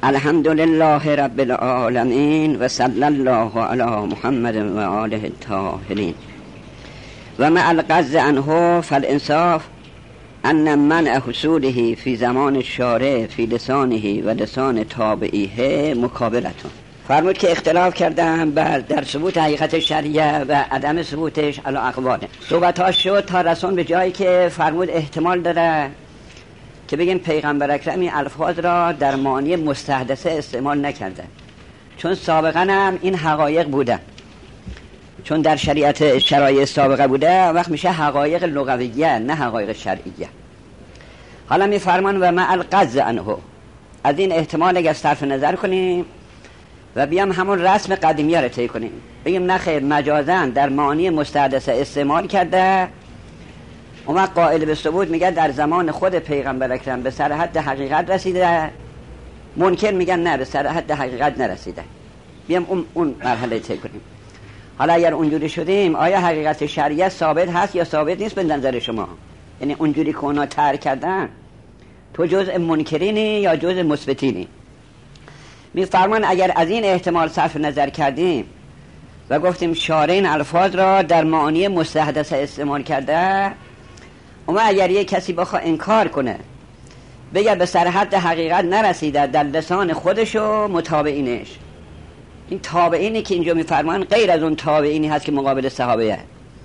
الحمد لله رب العالمین و صلی الله علی محمد و آله الطاهرین. و مع القصد عنه فالانصاف ان منع حصوله فی زمان الشارع فی لسانه و لسان تابعیه مکابلتون. فرمود که اختلاف کردن در ثبوت حقیقت شریعه و عدم ثبوتش علی اقواله. صحبتاش شد تا رسون به جایی که فرمود احتمال داره که بگیم پیغمبر اکرم این الفاظ را در معانی مستحدثه استعمال نکرده، چون سابقا هم این حقایق بوده، چون در شرایع سابقه بوده، وقت میشه حقایق لغویه نه حقایق شرعیه. حالا میفرمان و مع القصد عنه، از این احتمال اگر صرف نظر کنیم و بیام همون رسم قدیمیه رو طی کنیم، بگیم نخیر مجازاً در معانی مستحدثه استعمال کرده، اون قائل به ثبوت میگه در زمان خود پیغمبر اکرم به سر حد حقیقت رسیده، منکر میگن نه به سر حد حقیقت نرسیده. بیام اون مرحله طی کنیم. حالا اگر اونجوری شدیم، آیا حقیقت شریعه ثابت هست یا ثابت نیست به نظر شما؟ یعنی اونجوری که اونا ترک کردن، تو جزء منکرینی یا جزء مثبتینی؟ میفرمان اگر از این احتمال صرف نظر کردیم و گفتیم شارع این الفاظ را در معانی مستحدثه استعمال کرده، اما اگر یک کسی بخواه انکار کنه بگه به سر حد حقیقت نرسیده در لسان خودش و متابعینش، این تابعینی که اینجا میفرمان غیر از اون تابعینی هست که مقابل صحابه،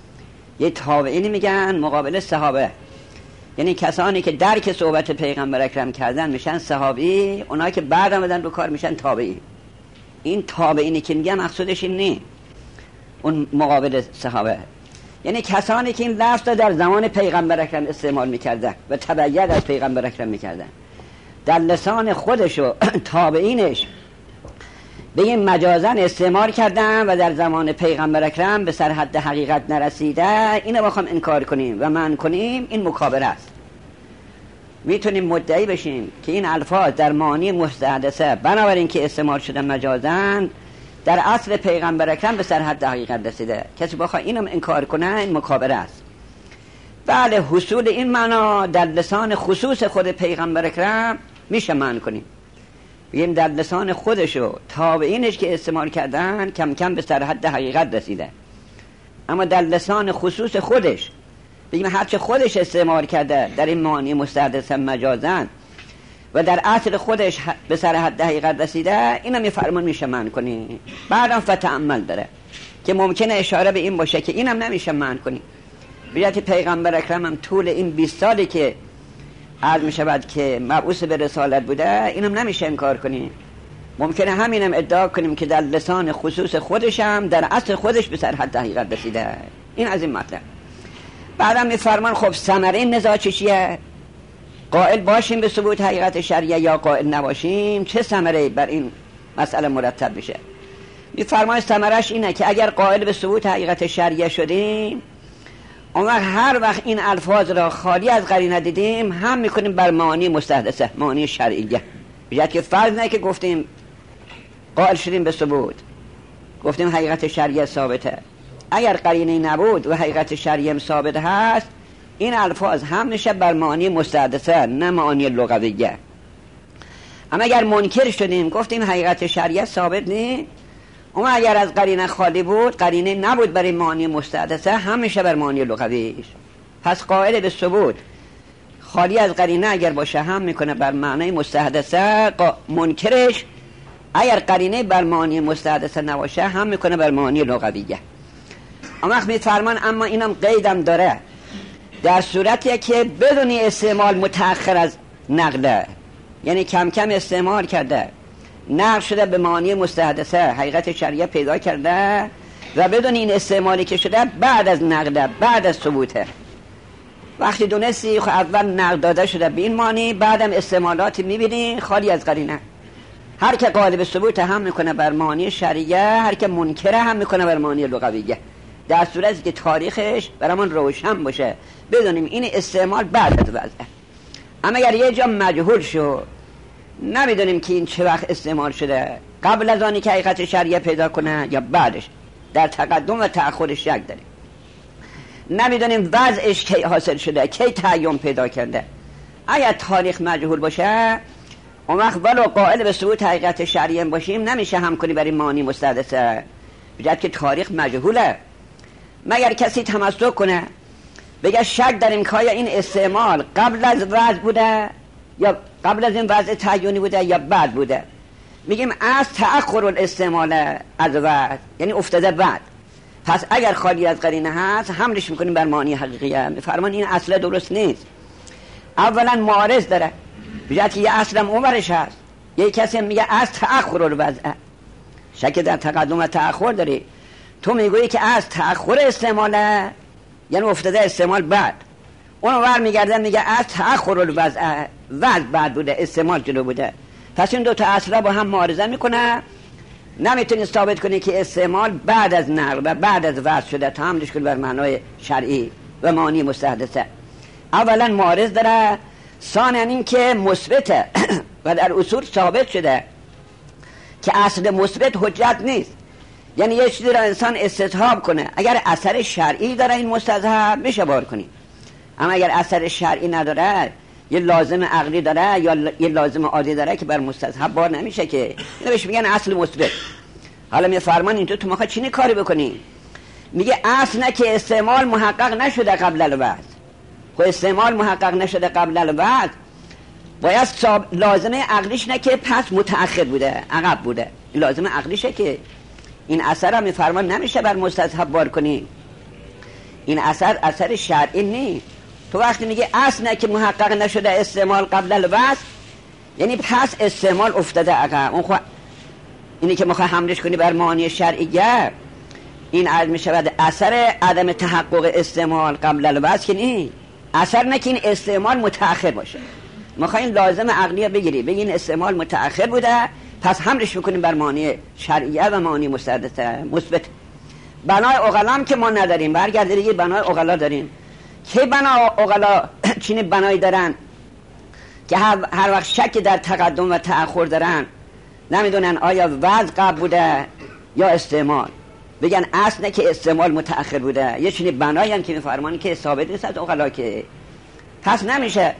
یه تابعینی میگن مقابل صحابه، یعنی کسانی که درک صحبت پیغمبر اکرم کردن میشن صحابی، اونایی که بعد آمدن رو کار میشن تابعی. این تابعینی که میگن مقصودش این نیست اون مقابل صحابه، یعنی کسانی که این لفظ در زمان پیغمبر اکرم استعمال میکردن و تبعیت از پیغمبر اکرم میکردن، در لسان خودش و تابعینش به این مجازن استعمال کردن و در زمان پیغمبر اکرم به سر حد حقیقت نرسیده، اینو بخوام انکار کنیم و منع کنیم، این مکابره است. میتونیم مدعی بشیم که این الفاظ در معانی مستحدثه بنابراین که استعمال شده مجازن در اصل پیغمبر اکرم به سر حد حقیقت رسیده. کسی بخواه اینم انکار کنه این مکابره است. بله، حصول این معنا در لسان خصوص خود پیغمبر اکرم میشه منع کنیم، بگیم در لسان خودش و تابعینش که استعمال کردن کم کم به سر حد حقیقت رسیده، اما در لسان خصوص خودش بگیم هرچه خودش استعمال کرده در این معانی مستحدث مجازن و در اصل خودش به سر حد حقیقت رسیده، اینم میفرمان میشه منع کنی. بعدم فتأمل داره که ممکنه اشاره به این باشه که اینم نمیشه منع کنی. بیات پیغمبر اکرم هم طول این 20 سالی که عرض میشود که مبعوث به رسالت بوده، اینم نمیشه انکار کنی. ممکنه همینم ادعا کنیم که در لسان خصوص خودش هم در اصل خودش به سر حد حقیقت رسیده. این از این مطلب. بعدم میفرمان خب ثمره این نزاع چیه؟ قائل باشیم به ثبوت حقیقت شریعه یا قائل نباشیم، چه ثمره بر این مسئله مرتب میشه؟ میفرماید ثمرش اینه که اگر قائل به ثبوت حقیقت شریعه شدیم، اون وقت هر وقت این الفاظ را خالی از قرینه دیدیم هم میکنیم بر معانی مستحدثه، معانی شرعیه. بجد که فرض نه که گفتیم قائل شدیم به ثبوت، گفتیم حقیقت شریعه ثابته، اگر قرینه نبود و حقیقت شریعه ثابت هست، این الفاظ هم میشه بر معانی مستحدثه نه معانی لغویه. اما اگر منکر شدیم گفتیم حقیقت شریعه ثابت نیست، اما اگر از قرینه خالی بود، قرینه نبود برای معانی مستحدثه، هم میشه بر معانی لغویش. پس قائل به ثبوت خالی از قرینه اگر باشه هم میکنه بر معنی مستحدثه، منکرش اگر قرینه بر معانی مستحدثه نباشه هم میکنه بر معانی لغویه. اما میفرمان اما اینم قیدم داره، در صورتی که بدونی استعمال متأخر از نقله، یعنی کم کم استعمال کرده، نقل شده به معانی مستحدثه، حقیقت شریعه پیدا کرده و بدون این استعمالی که شده بعد از نقله، بعد از ثبوته. وقتی دونستی اول نقل داده شده به این معنی، بعدم استعمالاتی میبینی خالی از قرینه، هر که قائل به ثبوت هم میکنه بر معانی شریعه، هر که منکره هم میکنه بر معانی لغویه، در صورتی که تاریخش برامون روشن باشه، بدونیم این استعمال بعد از وضعه. اما اگر یه جا مجهول شو، نمیدونیم که این چه وقت استعمال شده، قبل از آنی که حقیقت شریعه پیدا کنه یا بعدش، در تقدم و تأخرش شک داریم. نمیدونیم وضعش کی حاصل شده، کی تعیین پیدا کرده. اگر تاریخ مجهول باشه، اون وقت ولو قائل به ثبوت حقیقت شرعی باشیم نمیشه هم کنی برای مانی مستحدثه، بجد که تاریخ مجهوله. مگر کسی تمسک کنه بگه شک در این که این استعمال قبل از وضع بوده یا قبل از این وضع تعیینی بوده یا بعد بوده، میگیم از تأخر الاستعمال از وضع، یعنی افتاده بعد. پس اگر خالی از قرینه هست حملش میکنیم بر معنی حقیقیه. میفرمان این اصل درست نیست. اولا معارض داره، بجد که یه اصلم اونورش هست. یه کسی میگه از تأخر الوضع، شک در تقدم و تأخر داری. تو میگویی که از تأخر استعماله، یعنی افتاده استعمال بعد. اون ور میگرده میگه از تأخر الوضع، وضع بعد بوده استعمال جلو بوده. پس این دو تا اصلا با هم معارضه میکنه. نمیتونی ثابت کنی که استعمال بعد از نقل و بعد از وضع شده تا حملش کنی بر معنای شرعی و معنی مستحدثه. اولا معارض داره، ثانیاً این که مثبته و در اصول ثابت شده که اصل مثبت حجت نیست. یعنی یه چیزی را انسان استصحاب کنه، اگر اثر شرعی داره این مستحب میشه بار کنی، اما اگر اثر شرعی نداره، یه لازم عقلی داره یا یه لازم عادی داره که بر مستحب بار نمیشه، که اینو بهش میگن اصل مثبت. حالا میفرمان این تو میخواد چینی کاری بکنی؟ میگه اصل نه که استعمال محقق نشده قبل الوضع. خب استعمال محقق نشده قبل الوضع باید لازمه عقلیش نه که پس متأخر بوده، عقب بوده. لازمه عقلیشه که این اثر هم میفرمان نمیشه بر مستحب بار کنی. این اثر شرعی نیست. تو وقتی میگه اصل نه که محقق نشده استعمال قبل الوضع، یعنی پس استعمال افتاده عقب. اون اینی که میخوای حملش کنی بر معانی شرعیه، این عرض میشود اثر عدم تحقق استعمال قبل الوضع که نیست. اثر نه که این استعمال متأخر باشه. میخوای این لازم عقلیه بگیری، بگی این استعمال متأخر بوده، پس حملش میکنیم بر معانی شرعیه و معانی مستحدثه مثبت. بنای عقلا که ما نداریم، برگرده دیگه بنای عقلا داریم. که بنای عقلا چینی بنایی دارن که هر وقت شک در تقدم و تأخر دارن، نمیدونن آیا وضع قبل بوده یا استعمال، بگن اصل نه که استعمال متأخر بوده. یه چینی بنایی هم که میفرمانی که ثابت نیست از عقلا، که پس نمیشه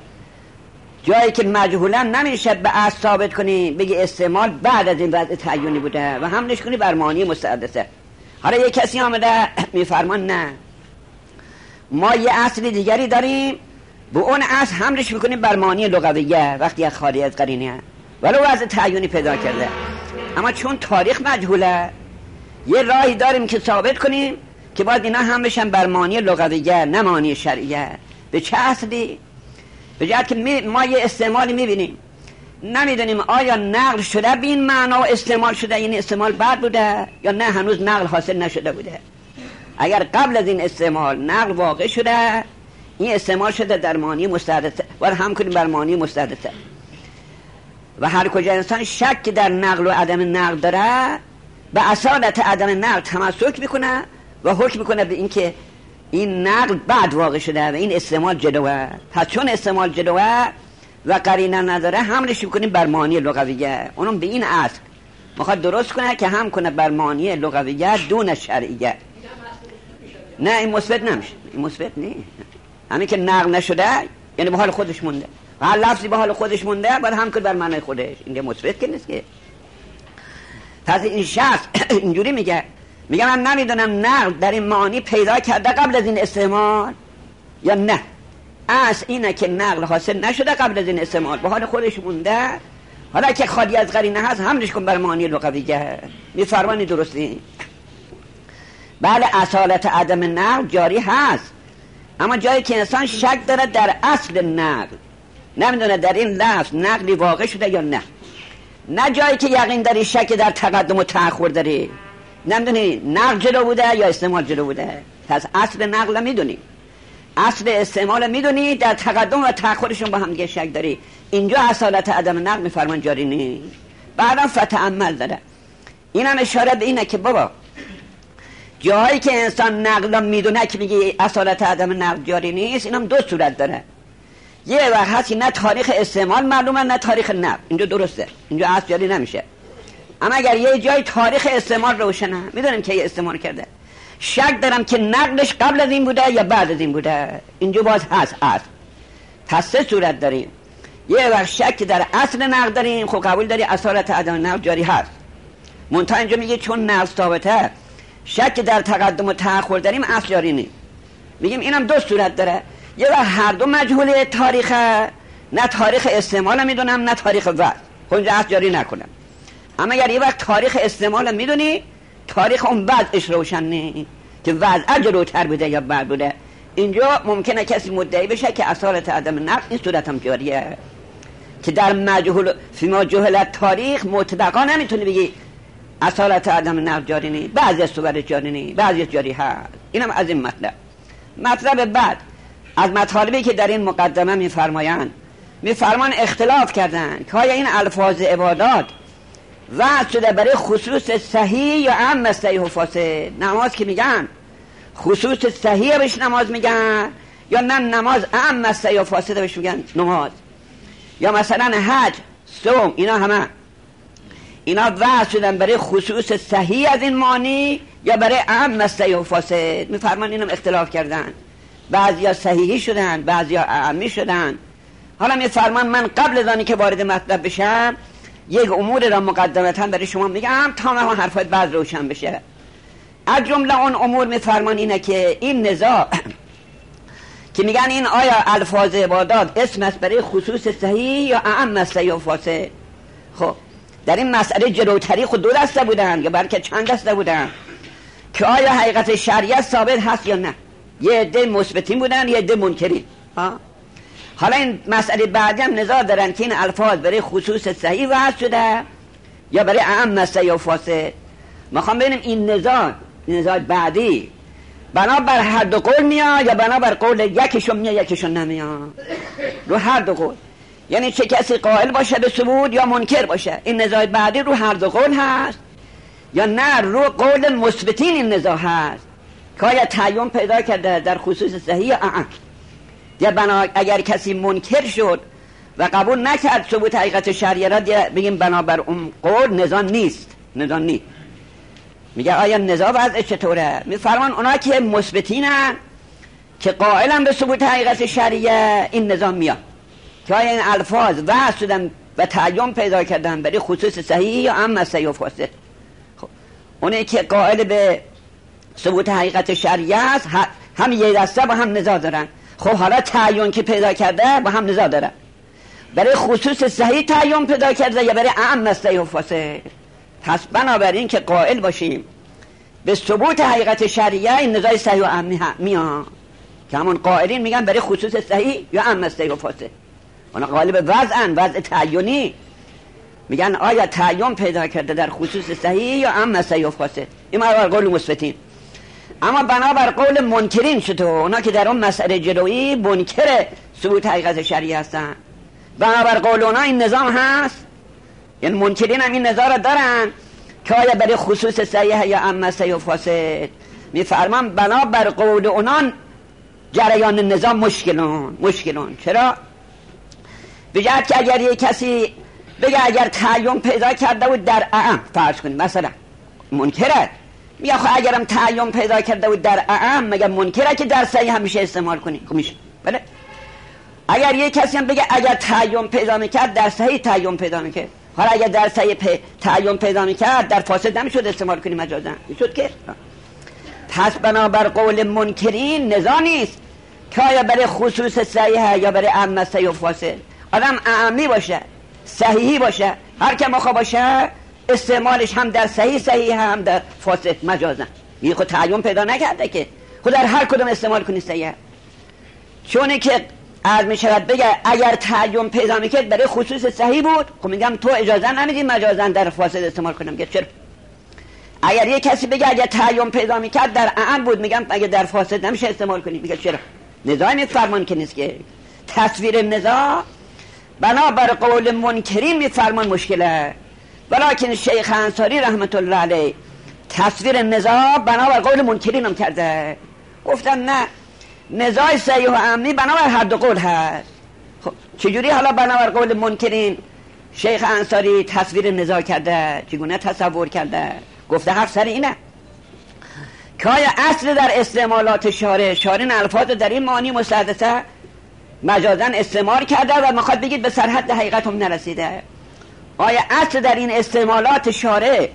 جایی که مجهولا نمیشه به اصل ثابت کنی بگی استعمال بعد از این وضع تعیینی بوده و حملش کنی بر معانی مستحدثه. حالا یه کسی آمده میفرمان نه، ما یه اصل دیگری داریم، به اون اصل حملش میکنیم بر معانی لغویه وقتی خالی از قرینه ولو وضع تعیینی پیدا کرده. اما چون تاریخ مجهوله، یه راهی داریم که ثابت کنیم که باید اینا هم بشن بر معانی لغویه نه معانی شرعیه. به چه اصلی؟ به جهت که ما یه استعمالی میبینیم، نمیدونیم آیا نقل شده به این معنا و استعمال شده، یعنی استعمال بعد بوده یا نه هنوز نقل حاصل نشده بوده. اگر قبل از این استعمال نقل واقع شده، این استعمال شده در معانی مستحدثه و هم کنیم بر معانی مستحدثه. و هر کجا انسان شک در نقل و عدم نقل داره، به اصالت عدم نقل تمسک میکنه و حکم میکنه به این که این نقل بعد واقع شده و این استعمال جلوه. پس چون استعمال جلوه و قرینه نداره، حملش میکنیم بر معانی لغویه. اونم به این اصل میخواد درست کنه که هم کنه بر معانی لغویه دون شرعیه. نه این مثبت نمیشه، این مثبت نیست. همین که نقل نشده یعنی به حال خودش مونده، و هر لفظی به حال خودش مونده باید هم کنه بر معنی خودش. این مثبت که نیست که. پس این شخص اینجوری میگه من نمیدونم نقل در این معانی پیدا کرده قبل از این استعمال یا نه. اصل اینه که نقل حاصل نشده قبل از این استعمال، به حال خودش مونده. حالا که خالی از قرینه هست حملش کن بر معانی لغویه. میفرمانی درستی؟ بله اصالت عدم نقل جاری هست، اما جایی که انسان شک داره در اصل نقل، نمیدونه در این لفظ نقلی واقع شده یا نه. نه جایی که یقین داری شک در تقدم و تأخر داری، نمیدونی نقل جلو بوده یا استعمال جلو بوده. پس اصل نقل میدونی، اصل استعمال میدونی، در تقدم و تأخرشون با هم دیگه شک داری. اینجا اصالت عدم نقل میفرمان جاری نیست. بعدم فتعمل داره. اینم اشاره به اینه که بابا جایی که انسان نقل میدونه که میگه اصالت عدم نقل جاری نیست، اینم دو صورت داره. یه وقت هستی نه تاریخ استعمال معلومه نه تاریخ نقل، اینجا درسته، اینجا اصل جاری نمیشه. اما اگر یه جای تاریخ استعمال روشنه، میدونم که استعمال کرده، شک دارم که نقلش قبل از این بوده یا بعد از این بوده، اینجا باز هست اصل. پس سه صورت داریم. یه وقت شک در اصل نقد داریم، خب قبول داری اصالت عدم نقد جاری هست. منتها اینجا میگه چون نقد ثابته شک در تقدم و تأخر داریم اصل جاری نیست. میگیم اینم دو صورت داره، یه وقت هر دو مجهول تاریخه، نه تاریخ استعمال میدونم نه تاریخ وضع، خب اینجا اصل جاری نکنم. اما اگر یه وقت تاریخ استعمال میدونی، تاریخ اون وضعش روشن نیست که وضع جلوتر بوده یا بعد بوده، اینجا ممکنه کسی مدعی بشه که اصالت عدم نقد این صورت هم جاریه، که در مجهول فیما جهلت تاریخ مطلقا نمیتونی بگی اصالت عدم نقد جاری نیست، بعضی از صور جاری نیست، بعضی از جاری هست. اینم از این مطلب بعد از مطالبی که در این مقدمه میفرمان اختلاف کردن که آیا این الفاظ عبادات وضع شده برای خصوص صحیح یا عام صحیح و فاسد. نماز که میگن خصوص صحیح بهش نماز میگن، یا نه نماز عام صحیح و فاسد بهش میگن نماز. یا مثلا حج، صوم، اینا وضع شدن برای خصوص صحیح از این معنی یا برای عام صحیح و فاسد. میفرمان اینم اختلاف کردن، بعضیا صحیحی شدن بعضیا عامی شدن. حالا میفرمان من قبل از آنی که وارد مطلب بشم یک امور را مقدمتا برای شما میگم تا ما حرفات بعض روشن بشه. از جمله اون امور میفرمان اینه که این نزاع که میگن این آیا الفاظ عبادات اسم است برای خصوص صحیح یا عام صحیح و فاسد. خب در این مسئله جلوتری خود دو دسته بودن یا بلکه چند دسته بودن که آیا حقیقت شریعت ثابت هست یا نه. یه عده مثبتین بودن، یه عده منکرین. حالا این مسئله بعدی هم نزاع دارن که این الفاظ برای خصوص صحیح وضع شده یا برای عام صحیح و فاسد. میخوام ببینیم این نزاع بعدی بنابر هر دو قول میاد یا بنابر قول یکیشون میاد یکیشون نمیاد. رو هر دو قول، یعنی چه کسی قائل باشه به ثبوت یا منکر باشه. این نزاع بعدی رو هر دو قول هست یا نه رو قول مثبتین این نزاع هست که آیا تعین پیدا کرده در خصوص صحیح یا عام. یا اگر کسی منکر شد و قبول نکرد ثبوت حقیقت شریعه را، بگیم بنابر اون قول نزاع نیست. میگه آیا نزاع وضع چطوره؟ میفرمان اونا که مثبتینن که قائلن به ثبوت حقیقت شریعه این نزاع میاد که آیا این الفاظ وضع شدن و تعین پیدا کردن برای خصوص صحیح یا عام صحیح و فاسد. خب اونی که قائل به ثبوت حقیقت شریعه است هم یه دسته با هم نزاع دارن. خب حالا تعین که پیدا کرده با هم نزاع داره، برای خصوص صحیح تعین پیدا کرده یا برای عام صحیح و فاسد. پس بنابراین که قائل باشیم به ثبوت حقیقت شریعه این نزاع صحیح و عام میان که همون قائلین میگن برای خصوص صحیح یا عام صحیح و فاسد. اونا قائل به وضع تعینی، میگن آیا تعین پیدا کرده در خصوص صحیح یا عام صحیح و فاسد. این بنابر قول مثبتین. اما بنابر قول منکرین شده، اونا که در اون مسئله جلویی منکر ثبوت حقیقت شریعه هستن، بنابر قول اونا این نظام هست. یعنی منکرین هم این نظام را دارن که آیا برای خصوص صحیح یا عام صحیح و فاسد. میفرمان بنابر قول اونا جریان نظام مشکلون. چرا؟ بجهت که اگر یک کسی بگه اگر تعین پیدا کرده بود در عام، فرض کنیم مثلا منکره، میگه خب اگرم تعین پیدا کرده بود در عام مگه منکره که در صحیح همیشه استعمال کنی؟ خب میشه. بله اگر یک کسی هم بگه اگر تعین پیدا میکرد در صحیح تعین پیدا میکرد، حالا اگر در صحیح تعین پیدا میکرد در فاسد نمیشد استعمال کنی مجازا، میشد که. پس بنابر قول منکرین نزاع نیست که آیا برای خصوص صحیح یا برای عام صحیح و فاسد. آدم عامی باشه صحیحی باشه هر که مخواه باشه استعمالش هم در صحیح هم در فاسد مجازا. میگه خود تعین پیدا نکرده که خود در هر کدوم استعمال کنی صحیح. چونه که از میشود بگه اگر تعین پیدا میکرد برای خصوص صحیح بود، خب میگم تو اجازه نمیدی مجازا در فاسد استعمال کنم. میگه چرا؟ اگر یک کسی بگه اگر تعین پیدا میکرد در عام بود، میگم اگر در فاسد نمیشه استعمال کنی. میگه چرا؟ نزاع میفرمان که نیست که تصویر نزاع بنابر قول منکرین میفرمان مشکله، ولیکن شیخ انصاری رحمت الله علیه تصویر نزاع بنابر قول منکرین هم کرده. گفتن نه، نزاع صحیح و عامی بنابر هر دو قول هست. خب چجوری حالا بنابر قول منکرین شیخ انصاری تصویر نزاع کرده؟ چگونه تصور کرده؟ گفته حق سر اینه که آیا اصل در استعمالات شارع الفاظ در این معنی مستحدثه مجازاً استعمال کرده و میخواد بگید به سرحد حقیقت هم نرسیده. آیا اصل در این استعمالات شارع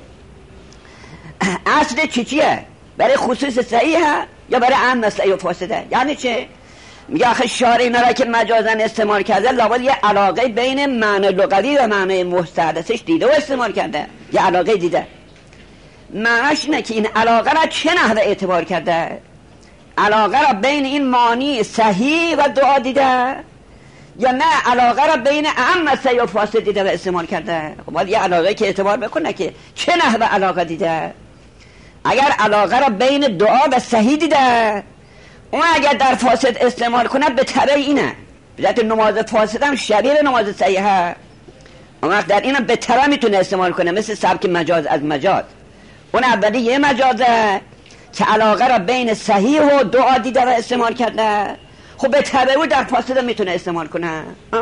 اصل چیه؟ برای خصوص صحیحه یا برای عام صحیح و فاسده؟ یعنی چه؟ میگه آخه شارع اینا را که مجازاً استعمال کرده لابد یه علاقه بین معنی لغوی و معنی مستحدثش دیده و استعمال کرده، یه علاقه دیده. معنیش اینه که این علاقه را چه نحوه اعتبار کرده؟ علاقه را بین این معنی صحیح و دعا دیده یا نه علاقه را بین عام صحیح و فاسد دیده و استعمال کرده؟ خب باید یه علاقه که اعتبار بکنه که چه نحوه علاقه دیده. اگر علاقه را بین دعا و صحیح دیده، اون اگر در فاسد استعمال کنه به تبع اینه، بذات نماز فاسد هم شبیه نماز صحیحه، اون وقت در اینم به تبع میتونه استعمال کنه، مثل سبک مجاز از مجاز. اون اولی یه مجازه که علاقه را بین صحیح و دعا دیده و استعمال کرده، خب به تبع او در فاسد هم میتونه استعمال کنه.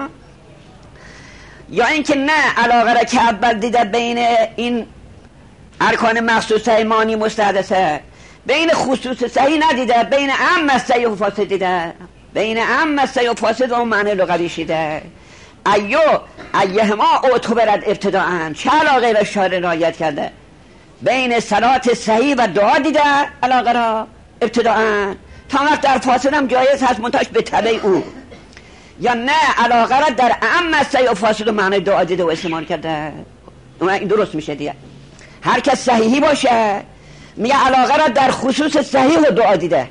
یا اینکه نه، علاقه را که اول دیده بین این ارکان مخصوص ایمانی مستحدثه، بین خصوص صحیح ندیده، بین عام صحیح و فاسد دیده، بین عام صحیح و فاسد و اون معنی لغوی شیده. ایهما اعتبرت ابتداءً، چه علاقه را شارع رعایت کرده؟ بین صلات صحیح و دعا دیده علاقه را ابتداءً، تا وقت در فاسد هم جایز هست منتاش به تبع او. یا نه، علاقه را در عام صحیح و فاسد و معنی دعا دیده و استعمال کرده، این درست میشه دیگه. هر کس صحیحی باشه میگه علاقه را در خصوص صحیح و دعا دیده،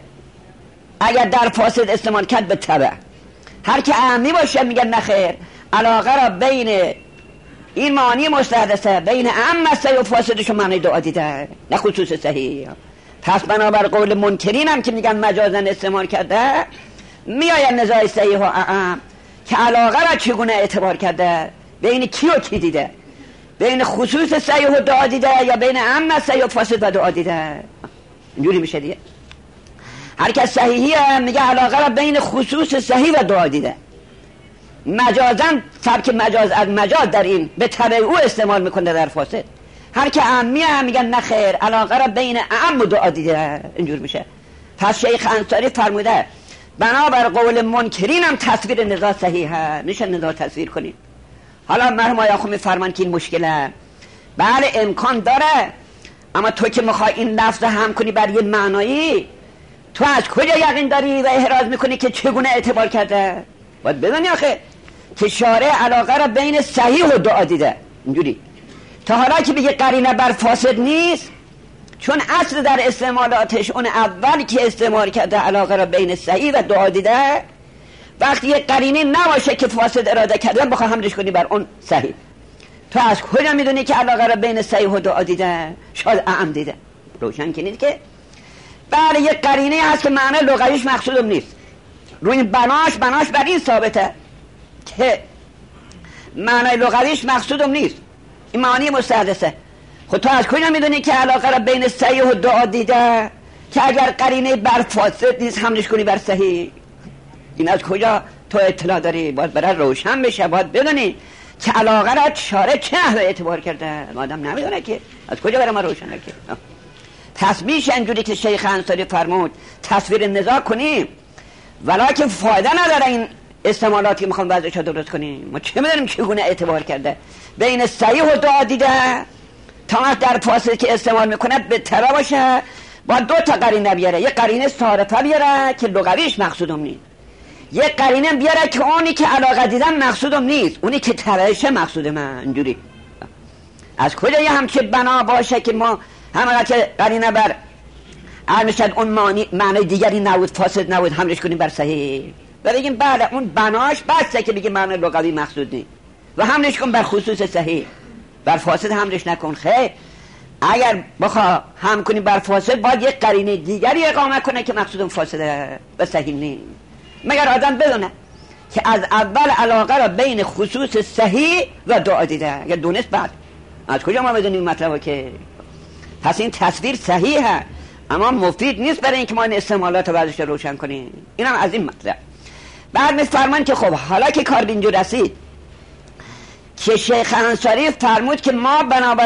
اگر در فاسد استعمال کرد به تبع. هر که عامی باشه میگه نخیر، علاقه را بین این معنی مستحدثه، بین عام صحیح و فاسدش معنی دعا دیده، نه خصوص صحیح. پس بنابر قول منکرین هم که میگن مجازاً استعمال کرده، میآید نزاع صحیح و عام که علاقه را چگونه اعتبار کرده، بین کی و کی دیده، بین خصوص صحیح و دعا دیده یا بین عام صحیح و فاسد و دعا دیده. اینجوری میشه دیگه. هر کس صحیحیه میگه علاقه را بین خصوص صحیح و دعا دیده، مجازاً سبک مجاز از مجاز در این به تبع او استعمال میکنه در فاسد. هر که عامیه میگن نخیر، علاقه را بین عام و دعا دیده. اینجور میشه. پس شیخ انصاری فرموده بنابر قول منکرین هم تصویر نزاع صحیحه، میشه نزاع تصویر کنید. حالا مرحوم آیاخو میفرمان که این مشکله، بله امکان داره، اما تو که میخوای این لفظ هم کنی بر یه معنایی، تو از کجا یقین داری و احراز میکنی که چگونه اعتبار کرده؟ باید بدونی آخه که شارع علاقه را بین صحیح و دعا دیده. اینجوری تا حالا که بگه قرینه بر فاسد نیست، چون اصل در استعمالاتش اون اول که استعمال کرده علاقه را بین صحیح و دعا دیده، وقتی یه قرینه نباشه که فاسد اراده کرده بخواه حملش کنی بر اون صحیح، تو از کجا میدونی که علاقه را بین صحیح و دعا دیده؟ شاید اعم دیده. روشن کنید که بله یه قرینه هست که معنی لغویش مقصودم نیست، روی این بناش بر این ثابته که معنی لغویش مقصودم نیست، این معنی مستحدثه. خود تو از کجا میدونی که علاقه را بین صحیح و دعا دیده که اگر قرینه بر فاسد نیست حملش کنی بر صحیح؟ این از کجا تو اطلاع داری؟ باید برای روشن بشه، باید بدونی که علاقه را شارع چه نحوه اعتبار کرده. آدم نمیدونه که از کجا برای ما روشن کنه. پس میشه اینجوری که شیخ انصاری فرمود تصویر نزاع کنیم، ولیکن فایده نداره این استعمالاتی میخوام وضعش رو درست کنیم. ما چه میدونیم چگونه اعتبار کرده بین صحیح و دعا دیده، تا در فاصله که استعمال میکنه به تبع باشه. باید دو تا قرینه بیاره، یه قرینه صارفه بیاره که لغویش مقصودم نیست، یه قرینه بیاره که اونی که علاقه دیدم مقصودم نیست، اونی که تبعشه مقصود من. اینجوری از کجا یه همچه بنا باشه که ما همه که قرینه بر علمشد اون معنی دیگری نبود، فاسد نبود، حملش کنیم بر صحیح و بگیم بله اون بناش بسته که بگیم معنی لغوی مقصود نیست و حملش کن بر خصوص صحیح، بر فاسد حملش نکن. خیر، اگر بخوا هم کنی بر فاسد باید یک قرینه دیگری اقامه کنه که مقصود اون فاسده و صحیح نیست، مگر آدم بدونه که از اول علاقه را بین خصوص صحیح و دعا دیده. اگر دونست بعد از کجا ما بدونیم مطلبه؟ که پس این تصویر صحیحه اما مفید نیست برای اینکه ما این استعمالات رو بعدش روشن کنیم. اینم از این مطلب. بعد میفرمان که خب حالا که کار به اینجا رسید که شیخ انصاری فرمود که ما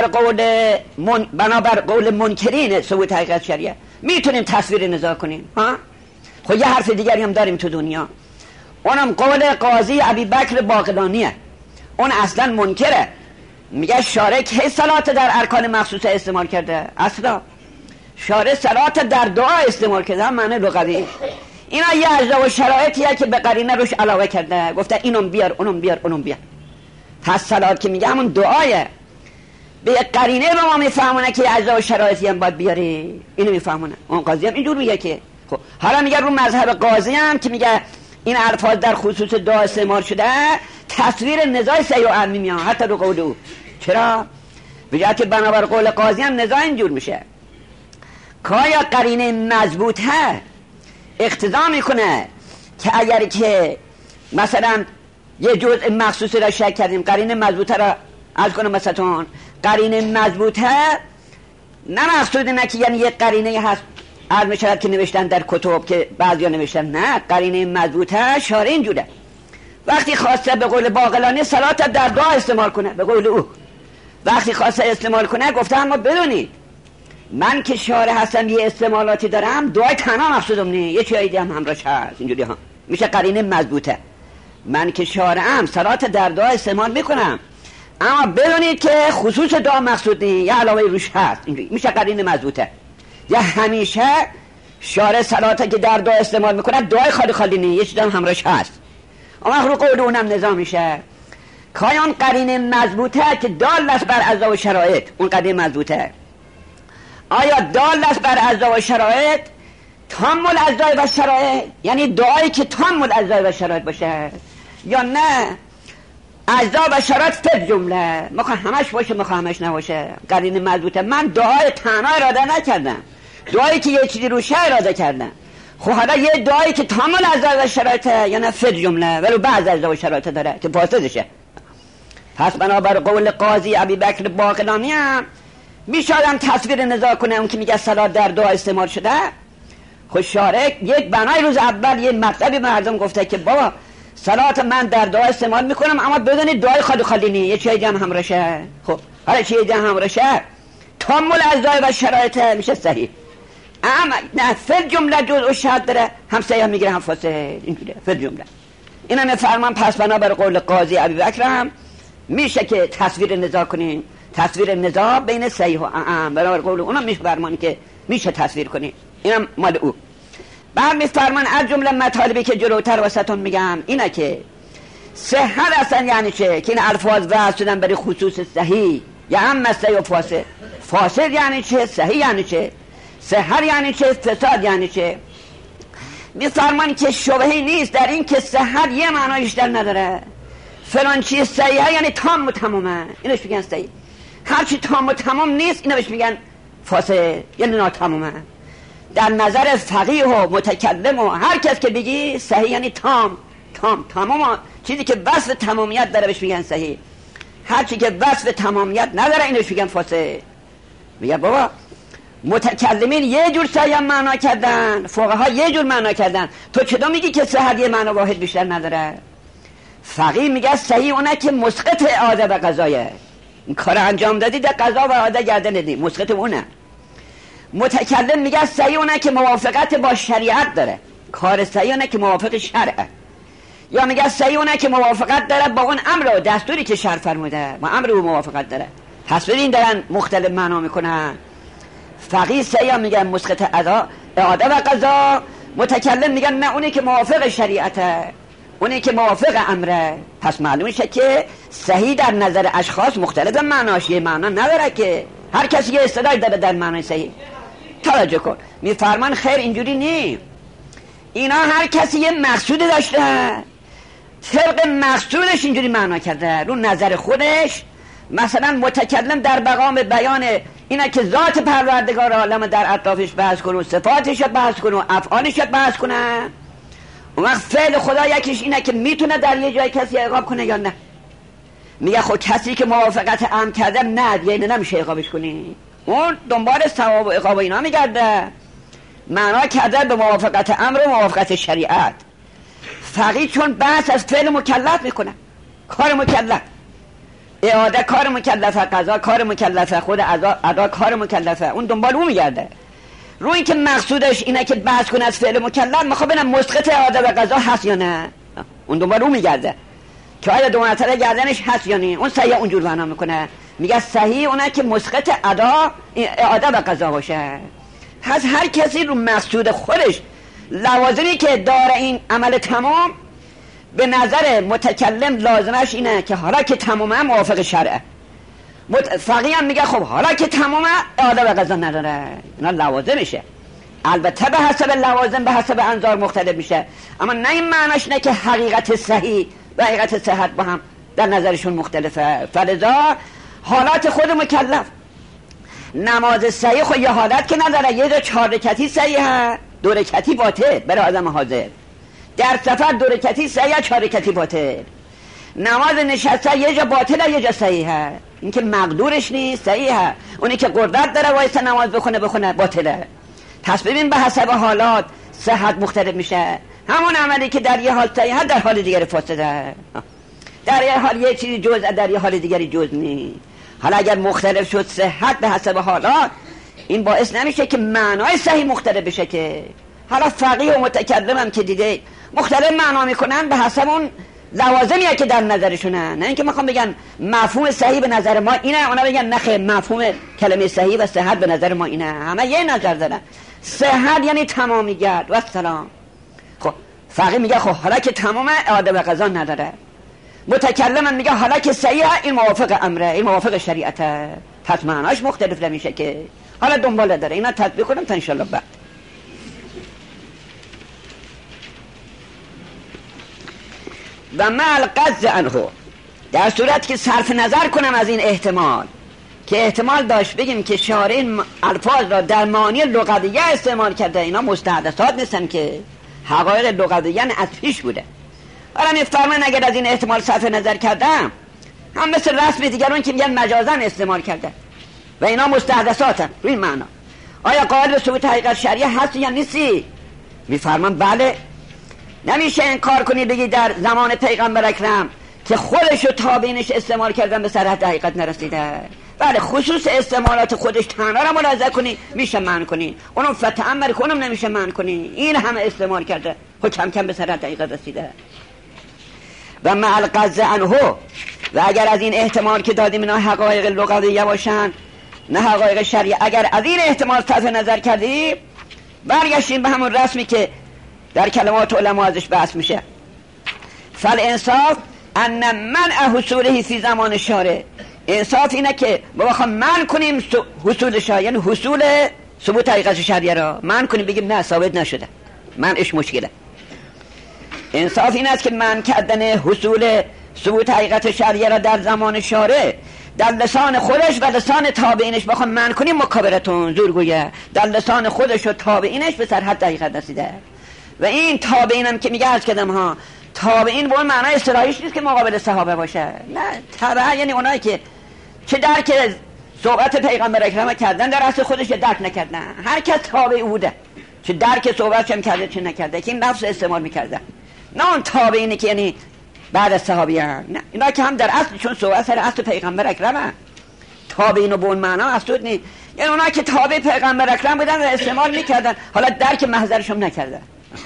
بنابر قول منکرین ثبوت حقیقت شریعه میتونیم تصویر نزاع کنیم. خب یه حرف دیگری هم داریم تو دنیا، اونم قول قاضی ابیبکر باقلانیه، اون اصلا منکره، میگه شارع کی صلات در ارکان مخصوصه استعمال کرده؟ اصلا شارع صلات در دعا استعمال کرده، معنی لغوی. اینا یه اجزا و شرایطیه که به قرینه روش علاوه کرده، گفته اینم بیار اونم بیار اونم بیار. پس صلات که میگه همون دعایه، به قرینه به ما میفهمونه که اجزا و شرایطی هم باید بیاری، اینو میفهمونه. اون قاضی هم اینجور میگه که خب حالا میگه رو مذهب قاضی هم که میگه این الفاظ در خصوص دعا استعمال شده، تصویر نزاع صحیح و عمی میاد حتی رو قول او. چرا؟ بجای که بنابر قول قاضی هم نزاع اینجور میشه که آیا قرینه مضبوطه اقتضا میکنه که اگر که مثلا یه جزء مخصوصی را شک کردیم، قرینه مضبوطه را از کنم مثلا قرینه مضبوطه، نه مقصود نه که یعنی یه قرینه هست از میشود که نوشتن در کتب که بعضیا نوشتن، نه، قرینه مضبوطه شارع اینجوره. وقتی خواسته به قول باقلانی صلات در دعا استعمال کنه، به قول او وقتی خواسته استعمال کنه گفته اما بدونید من که شارع هستم یه استعمالاتی دارم، دعای تنها مقصودم نه، یه چیزی دیگه هم همراهش هست، اینجوری ها میشه قرینه مضبوطه. من که شارعم صلات در دعا استعمال میکنم، اما بدونید که خصوص دعا مقصود نه، یه علاوه روش هست، اینجوری میشه قرینه مضبوطه. یا همیشه شارع صلاته که در دعا استعمال میکنه دعای خالی خالی نه، یه چیزی هم همراهش هست، اما رو قول اونم نظام میشه. کایان قرینه مضبوطه که دال است بر اجزا و شرایط، اون قرینه مضبوطه. آیا دال است بر اجزا و شرایط تام الاجزا و شرایط، یعنی دعایی که تام الاجزا و شرایط باشه، یا نه اجزا و شرایط فقط جمله میخوام همش باشه میخوام همش نباشه؟ قرینه مضبوطه. من دعای تنها اراده نکردم، دعایی که یه چیزی روشه اراده کردم. خب حالا یه دعایی که تام الاجزا و شرایطه یا نه فقط جمله ولو بعض اجزا و شرایط داره که فاسدشه. پس بنابر قول قاضی ابیبکر باقلانی هم میشادم تصویر نزاع کنه اون که میگه صلات در دعا استعمال شده. خود شارع یک بنای روز اول یه مطلبی مردم گفته که بابا صلات من در دعا استعمال میکنم، اما بدونید دعای خالی خالی نی، یه چیزی هم همراهشه. خب حالا چیزی هم همراهشه تام الاجزا و شرایط میشه صحیح، اما نه فل جمله جزء و شرط داره، هم صحیح میگیره هم فاسد، اینجوریه فل جمله. اینا میفرمان پس بنابر قول قاضی ابیبکر هم میشه که تصویر نزاع کنیم، تصویر نزاع بین صحیح و اعم، برای قول اونم میفرمان که میشه تصویر کنیم، اینم مال او. بعد میفرمان از جمله مطالبی که جلوتر واسطون میگم اینه که صحت اصلا یعنی چه، که این الفاظ وضع شدن برای خصوص صحیح یا هم صحیح و فاسد. فاسد یعنی چه، صحیح یعنی چه، صحت یعنی چه، فساد یعنی چه. میفرمان که شبهی نیست در این که صحت یه معنایش در نداره، فلان چیز صحیحه یعنی تام و تمامه، اینش میگن صحیح. هرچی تام و تمام نیست اینا بهش میگن فاسد یعنی ناتمامه. در نظر فقیه و متکلم و هر کس که بگی صحیح یعنی تام تمام، چیزی که وصف تمامیت داره بهش میگن صحیح، هرچی که وصف تمامیت نداره اینش میگن فاسد. میگه بابا متکلمین یه جور صحیح معنا کردن، فقها یه جور معنا کردن، تو چطور میگی که صحت یه معنا واحد بیشتر نداره؟ فقیه میگه صحیح اونه که مسقط عاده و قضایه، این کار انجام دادی در قضا و عاده گردن ندی، مسقط اونه. متکلم میگه صحیح اونه که موافقت با شریعت داره، کار صحیح اونه که موافق شرعه. یا میگه صحیح اونه که موافقت داره با اون امر و دستوری که شرع فرموده، با امر و موافقت داره. پس ببین دارن مختلف معنا میکنن. فقیه صحیح میگن مسقط عاده و قضا، متکلم میگن نه اونی که موافق شریعته، اونی که موافق امره. پس معلوم میشه که صحیح در نظر اشخاص مختلف معناش یه معنا نداره، که هر کسی یه اصطلاحی داره در معنای صحیح. توجه کن، میفرمان خیر اینجوری نی، اینا هر کسی یه مقصودی داشته، طبق مقصودش اینجوری معنا کرده رو نظر خودش. مثلا متکلم در مقام بیان اینه که ذات پروردگار عالم در اطرافش بحث کنه، صفاتش بحث کنه، افعالش بحث کنه. اون وقت فعل خدا یکیش اینه که میتونه در یه جای کسی عقاب کنه یا نه. میگه خود کسی که موافقت امر کرده نه یعنی نمیشه عقابش کنی، اون دنبال ثواب و عقاب اینا میگرده، معنا کرده به موافقت امر و موافقت شریعت. فقیه چون بحث از فعل مکلف میکنه، کار مکلف، اعاده کار مکلفه، قضا کار مکلفه، خود ادا کار مکلفه، اون دنبال اون میگرده. روی که مقصودش اینه که بحث کنه از فعل مکلف، میخواد ببینم مسقط اعاده و قضا هست یا نه. اون دنبال اون میگرده که آیا دو مرتبه گردنش هست یا نه. اون صحیح اونجور معنا میکنه، میگه صحیح اونه که مسقط اعاده به قضا باشه. پس هر کسی رو مقصود خودش لوازمی که داره این عمل تمام، به نظر متکلم لازمش اینه که حالا که تمامه موافق شرعه. فقیه هم میگه خب حالا که تمامه اعاده به قضا نداره. اینا لوازمشه. البته به حسب لوازم به حسب انظار مختلف میشه، اما نه این معناش نه که حقیقت صحیح و حقیقت صحت با هم در نظرشون مختلفه. فلذا حالات خود مکلف، نماز صحیح خود یه حالت که نداره، یه جا 4 رکعتی صحیحه، 2 رکعتی باطل برای آدم حاضر. در سفر 2 رکعتی صحیحه، 4 رکعتی باطل. نماز نشسته یه جا باطله یه جا صحیحه، این که مقدورش نیست صحیحه، اونی که قدرت داره وایسه نماز بخونه باطله. پس ببین به حسب حالات صحت مختلف میشه. همون عملی که در یه حال صحیحه در حال دیگری فاسده، در یه حال یه چیزی جزء در یه حال دیگری جزء نیست. حالا اگر مختلف شد صحت به حسب حالات، این باعث نمیشه که معنای صحیح مختلف بشه. که حالا فقیه و متکلم هم که دیگه مختلف معنا میکنن به حسب اون لوازمیه که در نظرشونه، نه اینکه میخوام بگن مفهوم صحیح به نظر ما اینه، اونا بگن نخیر مفهوم کلمه صحیح و صحت به نظر ما اینه. همه یه نظر دارن. صحت یعنی تمامیت و سلام. خب فقیه میگه خب حالا که تمامه اعاده به قضا نداره. متکلم میگه حالا که صحیحه این موافق امره، این موافق شریعته. پس معناش مختلف نمیشه که حالا دنباله داره. اینا تطبیق کنم تا انشالله بعد. و مع القصد عنه، در صورت که صرف نظر کنم از این احتمال که احتمال داشت بگیم که شارع این الفاظ را در معانی لغویه استعمال کرده، اینا مستحدثات نیستن که حقایق لغویه از پیش بوده. حالا میفرمان اگر از این احتمال صرف نظر کردم، هم مثل رسم دیگران که میگن مجازا استعمال کرده و اینا مستحدثاتن. روی این معنا آیا قائل به ثبوت حقیقت شرعیه هستی یا نیستی؟ میفرمان بله. نمیشه انکار کنی بگی در زمان پیغمبر اکرم که خودش و تابعینش استعمال کردن به سر حد حقیقت نرسیده. بله خصوص استعمالات خودش تنها را ملاحظه کنی میشه معنی کنی، اونم فتعمل کنم نمیشه معنی کنی. این همه استعمال کرده خود کم کم به سر حد حقیقت رسیده. و مع القصد عنه، و اگر از این احتمال که دادیم اینا حقایق لغویه باشن نه حقایق شرعی، اگر از این احتمال صرف نظر کردی، برگشتیم به همون رسمی که در کلمات علما ازش بحث میشه. فالانصاف ان منع حصوله فی زمان شارع، انصاف اینه که ما بخوام منع کنیم حصول شارع، یعنی حصول ثبوت حقیقت شرعیه را منع کنیم، بگیم نه ثابت نشده، منعش مشکله. انصاف این است که منع کردن حصول ثبوت حقیقت شرعیه را در زمان شارع در لسان خودش و لسان تابعینش بخوام منع کنیم مکابرتون، زورگویه. در لسان خودش و تابعینش به سر حد حقیقت رسیده. و این تابعینم که میگه از کدم ها تابعین به اون معنای اصطلاحیش نیست که مقابل صحابه باشه، نه. تابع یعنی اونایی که چه درک صحبت پیغمبر اکرم کردن در اصل خودش درک نکردن. هر کس تابع بوده، چه درک صحبت هم کرده چه نکرده، که این لفظ استعمال میکردن. نه اون تابعینی که یعنی بعد از صحابیان، نه، اینا که هم در اصل چون صحبت سر اصل پیغمبر اکرم تابعین به اون معنا اصل نیست، یعنی اونا که تابع پیغمبر اکرم بودن و استعمال میکردن، حالا درک محضرشون نکردن.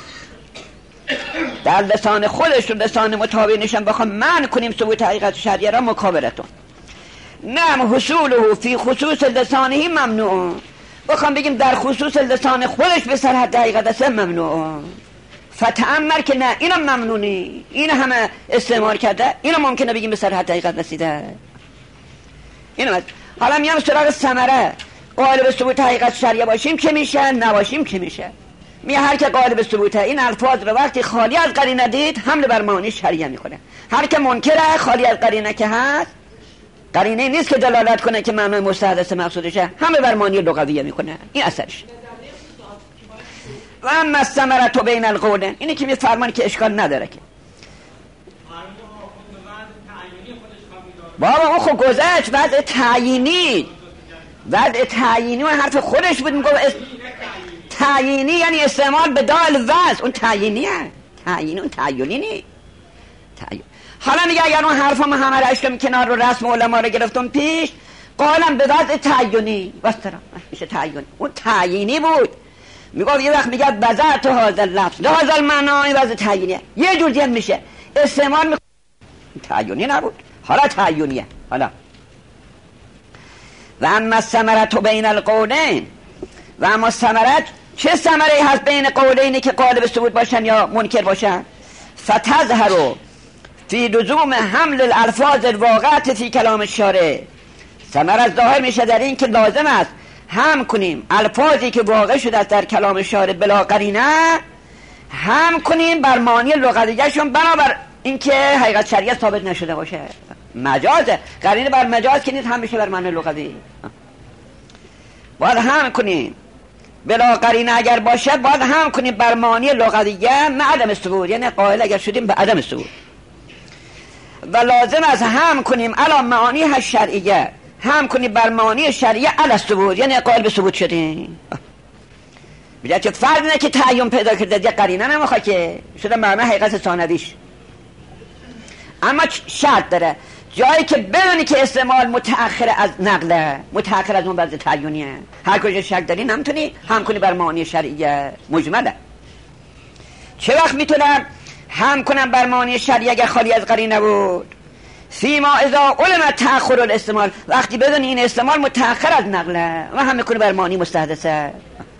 در لسان خودش و لسان متابعینشم بخوام منع کنیم ثبوت حقیقت شرعیه را مکابرتون. نعم حصوله فی خصوص لسانه ممنوع، بخوام بگیم در خصوص لسان خودش به سر حد حقیقت است ممنوع. فتعمر که نه اینم ممنونی، این همه استعمال کرده، اینم ممکنه بگیم به سر حد حقیقت رسیده. اینم حالا میام سراغ ثمره. قائل به ثبوت حقیقت شرعیه باشیم که میشه، نباشیم که میشه. میگه هر که قائل به ثبوته این الفاظ رو وقتی خالی از قرینه دید حمل بر معانی شرعیه میکنه. هر که منکره خالی از قرینه که هست، قرینه نیست که دلالت کنه که معنای مستحدث مقصودشه، حمل بر معانی لغویه میکنه. این اثرش. و اما الثمرة بین القولین، اینی که میفرمان که اشکال نداره که بابا اون خب گذشت. وضع تعیینی و حرف خودش بود. میگه تعیینی یعنی استعمال به دال وضع، اون تعیینیه. تعیینی اون تعیینی نیست. حالا میگه اگر اون حرف همه را اشکم کنار رو رسم علما رو گرفتم پیش، قائلم به وضع تعیینی وسترم میشه تعیینی. اون تعیینی بود میگه یه وقت میگه وضعت هذا اللفظ لهذا المعنی وضع تعیینیه، یه جور دیگه میشه استعمال تعیینی نبود، حالا تعیینیه. حالا و اما الثمرة بین القولین، و اما ثمرت چه ثمره هست بین قولینی که قالب ثبوت باشن یا منکر باشن؟ فتظهر فی لزوم حمل الالفاظ الواقعة فی کلام الشارع، ثمره ظاهر میشه در این که لازم است هم کنیم الفاظی که واقع شده است در کلام شارع بلا قرینه، هم کنیم بر معنی لغویشون بنابر اینکه حقیقت شریعت ثابت نشده باشه. مجازه، قرینه بر مجاز که نیست، هم میشه بر معنی لغوی. باید هم کنیم بلا قرینه اگر باشه، باید هم کنیم بر معنی لغویه مع عدم ثبوت، یعنی قائل اگر شدیم به عدم ثبوت. و لازم است هم کنیم علی معانی شرعیه، هم کنیم بر معانی شرعیه علی ثبوت، یعنی قائل به ثبوت شدیم. میگه که فرض اینه که تعیین پیدا کرده یه قرینه نمیخواد که شده معنی حقیقت ثانویش، اما شرط داره جایی که بدونی که استعمال متأخر از نقله، متأخر از اون بعض تعیینیه، هر کجا شک داری نمیتونی هم کنی بر معانی شرعیه مجمله. چه وقت میتونم هم کنم بر معانی شرعیه اگر خالی از قرینه بود؟ فیما اذا علم تأخر الاستعمال، وقتی بدونی این استعمال متأخر از نقله و هم میکنی بر معانی مستحدثه.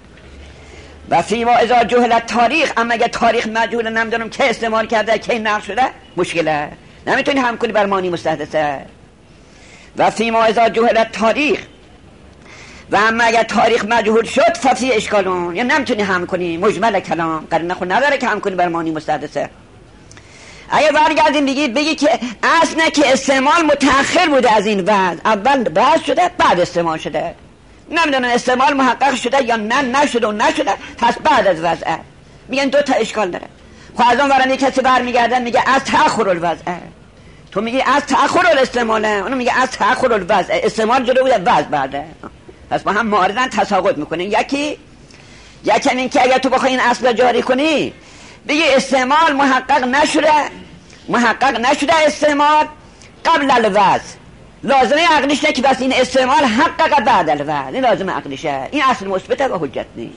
و فیما اذا جهل تاریخ، اما اگر تاریخ مجهول نمیدونم که استعمال کرده کی نقل شده مشکله، نمیتونی هم کنی بر معانی مستحدثه. و فیما اذا جهل تاریخ، و اما اگر تاریخ مجهول شد ففی اشکالون، یعنی نمیتونی هم کنی مجمل کلام، قرینه خود نداره که هم کنی بر معانی مستحدثه. اگه برگردیم بگی که اصلا که استعمال متأخر بوده از این وضع، اول بعد شده بعد استعمال شده، نمیدونن استعمال محقق شده یا نشده و نشده، پس بعد از وضعه، میگن دو تا اشکال داره. خب از اون ورانه کسی برمیگردن میگه از تأخر الوضعه، تو میگی از تأخر الاستعماله، اونو میگه از تأخر الوضعه، استعمال جلو بوده وضع بعده، پس با هم معارضن تساقط میکنه. یکی این که اگر تو بخوای این اصل جاری کنی بگی استعمال محقق نشده استعمال قبل الوضع، لازمه عقلیش نه که بس این استعمال حقق بعد الوضع، این لازمه عقلیشه، این اصل مثبته و حجت نیست.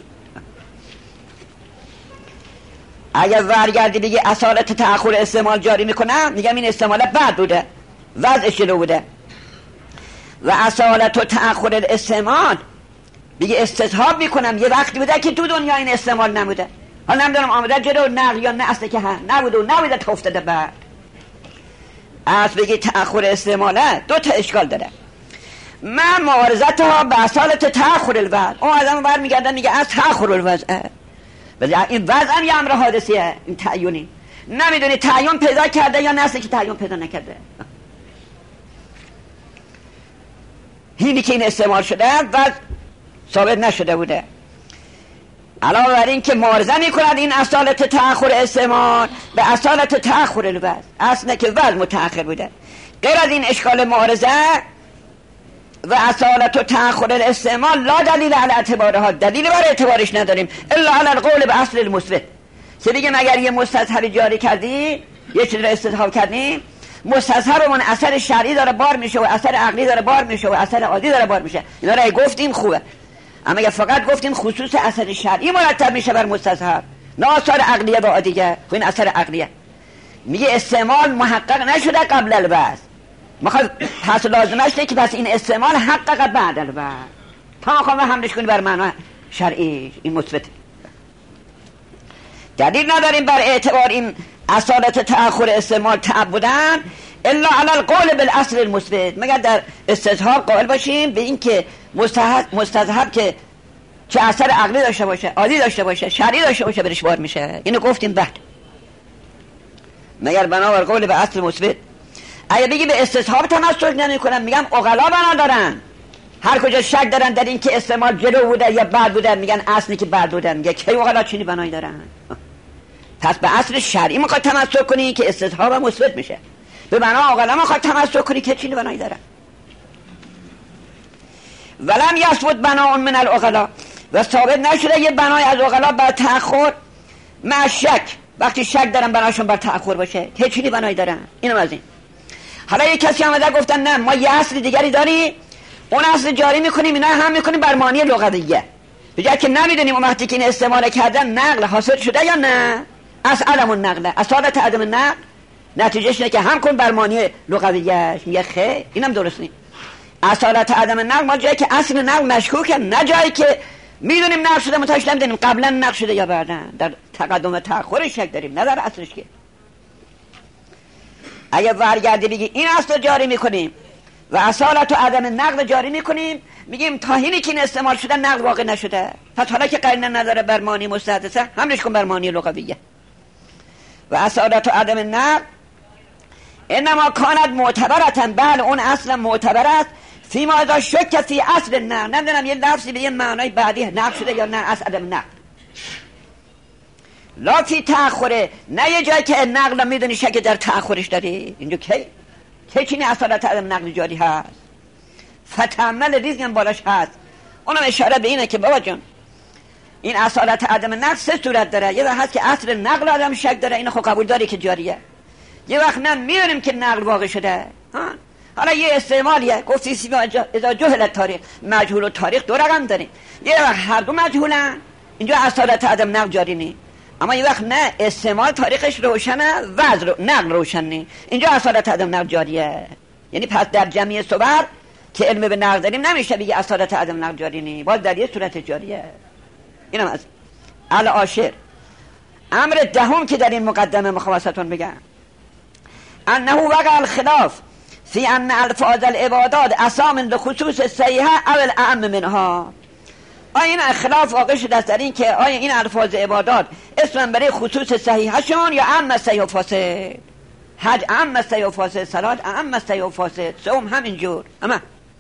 اگر ورگردی بگی اصالت تأخر استعمال جاری میکنم، میگم این استعمال بعد بوده، وضعش جلو بوده. و اصالت و تأخر الاستعمال بگی استصحاب میکنم یه وقتی بوده که تو دنیا این استعمال نبوده، حالا نمیدونم آمده جلو نقل یا نه اصلا که نبوده تا افتاده بعد. از بگی تأخر استعماله دو تا اشکال داره. من معارضت ها به اصالت تأخر الوضع، اون آدم برمیگردن میگه از تأخر الوضع، ولی این وضع هم یه امر حادثیه، این تعیینی نمیدونی تعیین پیدا کرده یا نه اصلا که تعیین پیدا نکرده. اینی که این استعمال شده و ثابت نشده بوده. علاوه بر این که معارضه میکند این اصالت تأخر استعمال به اصالت تأخر الوضع، اصلا که وضع متأخر بوده. غیر از این اشکال معارضه و اصالت و تأخر الاستعمال لا دلیل علی اعتبارها، دلیل برای اعتبارش نداریم الا علی القول به اصل المثبت، که دیگه مگر یه مستصحبی جاری کردی، یه چیز رو استصحاب کردیم، مستصحبمون اثر شرعی داره بار میشه و اثر عقلی داره بار میشه و اثر عادی داره بار میشه، اینا رو گفتیم خوبه. اما اگه فقط گفتیم خصوص اثر شرعی مرتب میشه بر مستصحب، نه اثر عقلیه و عادیه، خب این اثر عقلیه. میگه استعمال محقق نشده قبل الوضع، پس لازمش اینه که پس این استعمال حقق بعد الوضع، تا خواهم حملش کنی بر معنی شرعی، این مثبت. دلیل نداریم بر اعتبار این اصالت تأخر استعمال تعبدن الا علی القول بالاصل المثبت، مگر در استصحاب قائل باشیم به این که مستذهب که چه اثر عقلی داشته باشه، عادی داشته باشه، شرعی داشته باشه برش بار میشه، اینو گفتیم بعد. مگر بنابر قول به اصل مثبت. اگه بگی به استصحاب تمسک نمیکنن، میگم عقلا بنا دارن، هر کجا شک دارن در این که استعمال جلو بوده یا بعد بوده میگن اصلی که بعد بوده، میگه کی عقلا چینی بنایی دارن؟ پس به اصل شرعی میخواد تمسک کنی که استصحاب مثبت میشه، به بنا عقلا میخواد تمسک کنی که چینی بنایی دارن. ولم یثبت بنا من العقلا، و ثابت نشده یه بنای از عقلا بر تأخر مع شک، وقتی شک دارن بناشون بر تأخر باشه که چینی بنایی دارن. اینم از این. حالا یک کسی آمده گفتن نه ما یه اصل دیگری داری، اون اصل جاری میکنیم، اینا هم میکنیم بر معنی لغویه، بجای که نمیدونیم اون وقتی که این استعمال کردن نقل حاصل شده یا نه، از عدم النقل، اصالت عدم النقل نتیجهش اینه که هم کن بر معنی لغویش. میگه خیر اینم درست نیست. اصالت عدم النقل ما جایی که اصل نقل مشکوکه، نه جایی که میدونیم نقل شده متأش نمیدونیم قبلا نقل شده یا بعدن. در تقدم و تأخرش شک داریم، نه در اصلش. که اگه ورگردی بگی این اصل جاری میکنیم و اصالت و عدم نقل جاری میکنیم، میگیم تا اینی که این استعمال شده نقل واقع نشده، پس حالا که قرینه نداره بر معنی مستحدثه حملش کن بر معنی لغویه. و اصالت و عدم نقل انما کانت معتبرتن، بله اون اصلا معتبر است، فیما اذا شک فی اصل نقل، نمیدونم یه لفظی به یه معنای بعدی نقل شده یا نه از عدم نقل، لا فی تأخره، نه یه جایی که نقل میدونی شک در تأخرش داری. اینجا کی چینی اصالت عدم نقل جاری هست؟ فتعمل ریزی هم بالاش هست. اونم اشاره به اینه که بابا جان این اصالت عدم نقل سه صورت داره. یه وقت هست که اصل نقل آدم شک داره، اینو خب قبول داری که جاریه. یه وقت نه میدونیم که نقل واقع شده. حالا یه استعمالیه، گفتی سیما اذا جهل تاریخ، مجهول و تاریخ دو رقم داریم. یه وقت هر دو مجهولن، اینجا اصالت عدم نقل جاری نی. اما یه وقت نه استعمال تاریخش روشنه، وضع نقل روشن نی، اینجا اصالت عدم نقل جاریه. یعنی پس در جمعی صور که علم به نقل داریم نمیشه بگی اصالت عدم نقل جاری نی، باز در یه صورت جاریه. اینم از العاشر. امر دهم که در این مقدمه مخواستون بگم، انه وقع الخلاف فی ان الفاظ العبادات اسام لخصوص صحیحه او الاعم منها. آیا این خلاف واقع شده است در این که آیا این الفاظ عبادات اسم برای خصوص صحیحه شون یا اعم صحیح و فاسد؟ حج اعم صحیح و فاسد، صلات اعم صحیح و فاسد، صوم همینجور. اما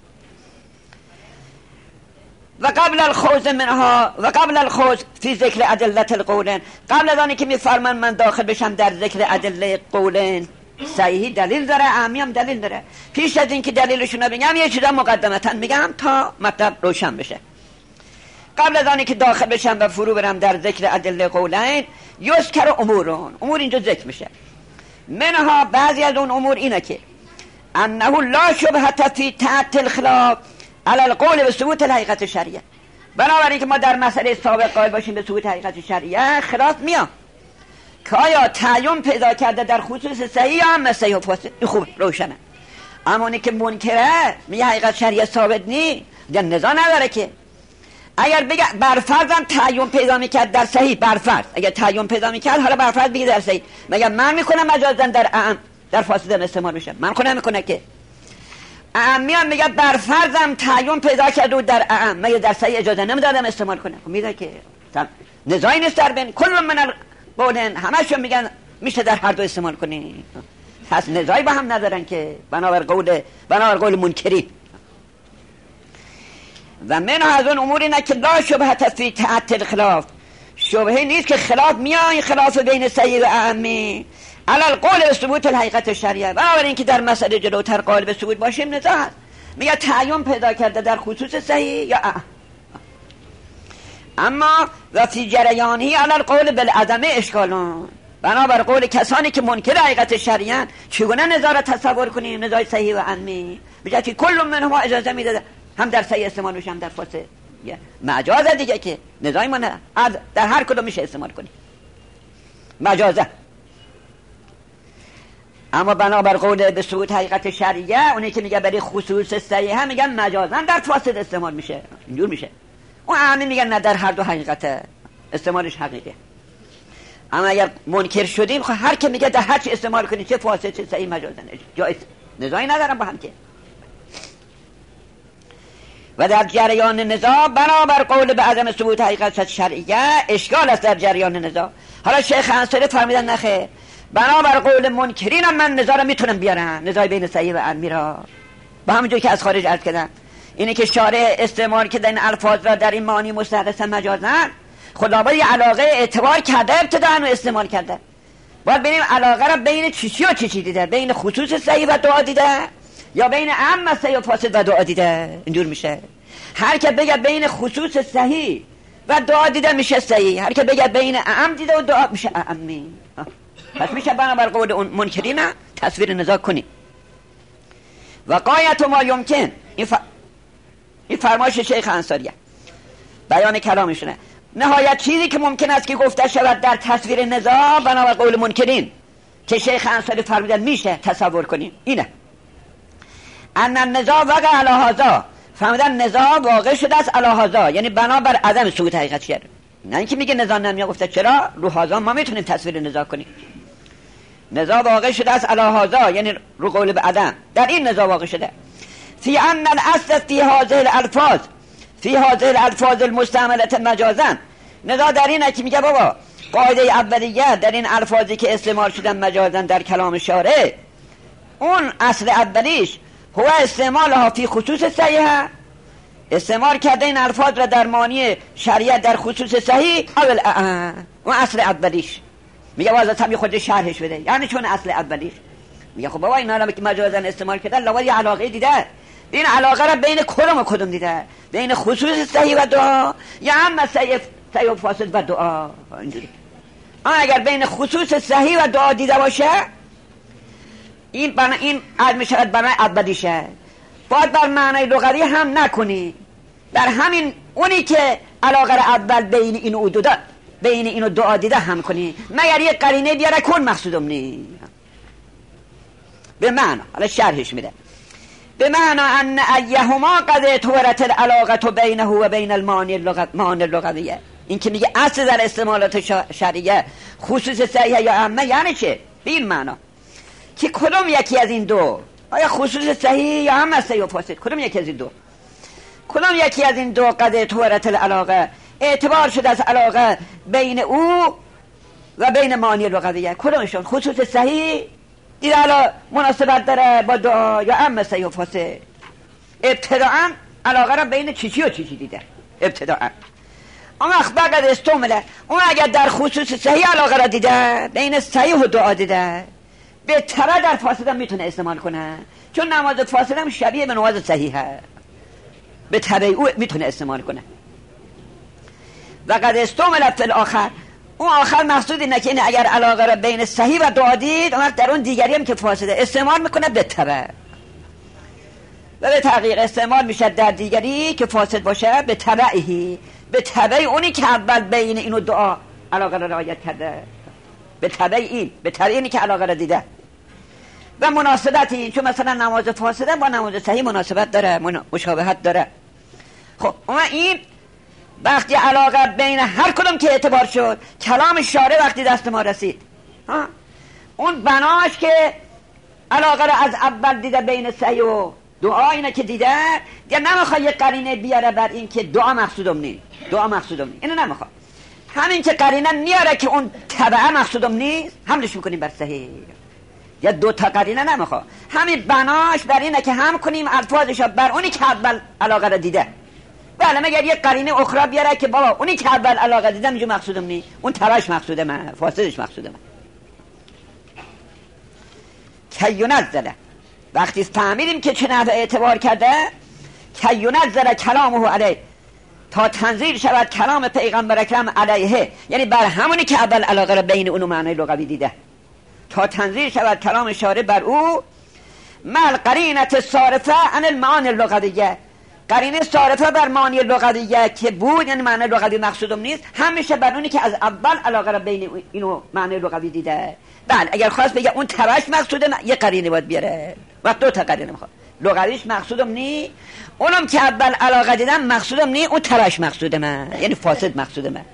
و قبل الخوض منها و قبل الخوض فی ذکر ادله القولین، قبل از آنی که میفرمان من داخل بشم در ذکر ادله قولین، صحیحی دلیل داره، اعمی هم دلیل داره. پیش از این که دلیلشون رو بگم یه چیزا مقدمتا میگم تا مطلب روشن بشه. قبل از آنی که داخل بشم و فرو برم در ذکر ادله قولین، یذکر امورون، امور اینجا ذکر میشه. منها بعضی از اون امور اینه که انه لا شبهه فی تعطل خلاف علی القول به ثبوت الحقیقت شرعیه. بنابراین که ما در مسئله سابق قائل باشیم به ثبوت حقیقت شرعیه، خلاف میاد که آیا تعین پیدا کرده در خصوص صحیح یا هم صحیح و فاسد. این خوب روشنه. اما اونی که منکره میگه حقیقت شرعیه ثابت نی، در نزاع نداره. که اگر بگه برفرضم تعین پیدا میکرد در صحیح، برفرض اگر تعین پیدا میکرد، حالا برفرض بگه در صحیح، مگر من میکنم مجازن در اعم در فاسد استعمال بشه؟ من کنم میکنه که اعمی هم میگه برفرضم تعین پیدا کرد و در اعم، مگر در صحیح اجازه نمیدادم استعمال کنه؟ خب میگه که نزاعی نیست در بین کل من قولن، همشون میگن میشه در هر دو استعمال کنی. پس نزاعی با هم ندارن که بنابر قول منکری. و من از اون امور اینه که لا شبهه فی تعطل خلاف، شبهه نیست که خلاف میان خلاف بین صحیح و اعمی علی القول به ثبوت الحقیقت شرعیه. بنابراین که در مسئله جلوتر قائل به ثبوت باشیم نزاع هست. میگه تعین پیدا کرده در خصوص صحیح یا اما و فی جریانی علی القول بالعدم اشکالون، بنابر قول کسانی که منکر حقیقت شرعیان چگونه نزاع را تصور کنیم؟ نزاع صحیح و اعمی بجای که کل منهما اجازه میده هم در صحیح استعمال بشه هم در فاسد. مجازه دیگه که نزاعی ما نه، در هر کدوم میشه استعمال کنیم مجازه. اما بنابر قول به ثبوت حقیقت شرعیه، اونی که میگه برای خصوص صحیحه میگن مجازن در فاسد استعمال میشه، اینجور میشه. اون اعمی میگن نه در هر دو حقیقت استعمالش حقیقه. اما اگر منکر شدیم خب هر که میگه در هر چی استعمال کنی، چه فاسد چه صحیح مجازن جایز، نزاعی ندارم با هم که. و در جریان نزاع بنابر قول به عدم ثبوت حقیقت شرعیه اشکال است در جریان نزاع. حالا شیخ انصاری فرمیدن نخیر، بنابر قول منکرین هم من نزاع را میتونم بیارم، نزاع بین صحیح و اعمی را، با همونجور که از خارج عرض کردم. اینه که شارع استعمال که این الفاظ را در این معنی مستحدثا مجازن، خداوند یه علاقه اعتبار کرده ابتداء و استعمال کرده. باید ببینیم علاقه را بین چی و چی دیده، بین خصوص صحیح و دعا دیده یا بین اعم صحیح و فاسد و دعا دیده. اینجور میشه. هر که بگه بین خصوص صحیح و دعا دیده میشه صحیح، هر که بگه بین اعم دیده و دعا میشه اعمی. پس میشه بنابر قول اون منکرین تصویر نزاع کنی. و قایت ما یمکن، این فرمایش شیخ انصاریه، بیان کلامشونه. نهایت چیزی که ممکن است که گفته شود در تصویر نزاع بنابر قول منکرین که شیخ انصاری فرمودن میشه تصور کنیم اینه ان النزاع وقع علی هذا، فرمودن نزاع واقع شده است علی هذا، یعنی بنابر عدم ثبوت حقیقت شعر. نه اینکه میگه نزاع نمیاد، گفته چرا رو هذا ما میتونیم تصویر نزاع کنیم. نزاع واقع شده است علی هذا یعنی رو قول به عدم، در این نزاع واقع شده. فی ان الاصل فی هذه الالفاظ، فی هذه الالفاظ المستعمله مجازا، نزاع در اینه که میگه بابا قاعده اولیه در این الفاظی که استعمال شدن مجازا در کلام شارع، اون اصل اولیش هو استعمالها فی خصوص صحیح، استعمال کرده این الفاظ را در معنی شریعت در خصوص صحیح اول اون اصل اولیش. میگه واضح هم خود شرحش بده، یعنی چون اصل اولیش. میگه خب بابا اینا رو که مجازا استعمال کرده لابد یه علاقه دیده، این علاقه را بین کدوم و کدوم دیده؟ بین خصوص صحیح و دعا یا هم صحیح و فاسد و دعا؟ اینجوری اگر بین خصوص صحیح و دعا دیده باشه این عد میشود برای اولیشه، باید بر معنی لغوی هم نکنی، در همین اونی که علاقه را اول بین این و دعا، بین این و دعا دیده هم کنی، مگر یک قرینه بیاره کن مقصودم نی. به معنی حالا شرحش میده، به معنی ان ایهما قد اعتبرت العلاقه بینه و بین المعانی اللغویه. این که میگه اصل در استعمالات شرعیه خصوص صحیح یا عامه یعنی چه؟ به این معنا که کدوم یکی از این دو، آیا خصوص صحیح یا عامه صحیح و فاسد، کدوم یکی از این دو، کدوم یکی از این دو قد اعتبرت العلاقه، اعتبار شده از علاقه بین او و بین معانی لغویه، کدومشون خصوص صحیح دیده حالا مناسبت داره با دعا یا عامه صحیح و فاسد. ابتداعا علاقه را بین چیچی و چیچی دیده ابتداعا، اما اخبار استعمله اون اگر در خصوص صحیح علاقه را دیده، بین صحیح و دعا دیده، به طرح در فاسد هم میتونه استعمال کنه، چون نماز فاسد هم شبیه به نماز صحیحه، به طبع او میتونه استعمال کنه. و قد استعمل فی الاخر، اون آخر مقصود اینه که این اگر علاقه را بین صحیح و دعا دید، اون در اون دیگری هم که فاسده استعمال میکنه به طبع، و به تحقیق استعمال میشه در دیگری که فاسد باشه به طبعی، به طبع اونی که اول بین اینو دعا علاقه را رعایت کرده، به طبع این، به طبع اینی که علاقه را دیده. و مناسبت این، چون مثلا نماز فاسده با نماز صحیح مناسبت داره، مشابهت داره. خب اما این وقتی علاقه بین هر کدوم که اعتبار شد، کلام شارع وقتی دست ما رسید، اون بناش که علاقه را از اول دیده بین صحیح و دعا اینه که دیده، دیگه نمیخواد یک قرینه بیاره بر این که دعا مقصودم نیست، دعا مقصودم نیست، اینو نمیخواد. همین که قرینه نیاره که اون تبعه مقصودم نیست، حملش میکنیم بر صحیح. یا دو تا قرینه نمیخواد، همین بناش بر اینه که هم کنیم الفاظش بر اونی که اول علاقه را دیده. بله مگر یک قرینه اخرى بیاره که بابا اونی که اول علاقه دیدم اینجا مقصودم نیست، اون تبعش مقصوده من، فاسدش مقصوده من. که ینزله، وقتی فهمیدیم که چه نحو اعتبار کرده، که ینزله کلامه علیه، تا تنزیل شود کلام پیغمبر اکرم علیه، یعنی بر همونی که اول علاقه را بین اون و معنی لغوی دیده، تا تنزیل شود کلام شارع بر او، مل قرینت صارفه عن المعانی اللغویه، قرینه صارفه بر معانی لغویه که بود، یعنی معنی لغوی مقصودم نیست، همیشه بر اونی که از اول علاقه را بین اینو معنی لغوی دیده. بله اگر خواست بگه اون تبعش مقصوده، یه قرینه باید بیاره، وقت دو تا قرینه میخواد، لغویش مقصودم نی، اونم که اول علاقه دیدم مقصودم نی، اون تبعش مقصوده من، یعنی فاسد مقصوده من.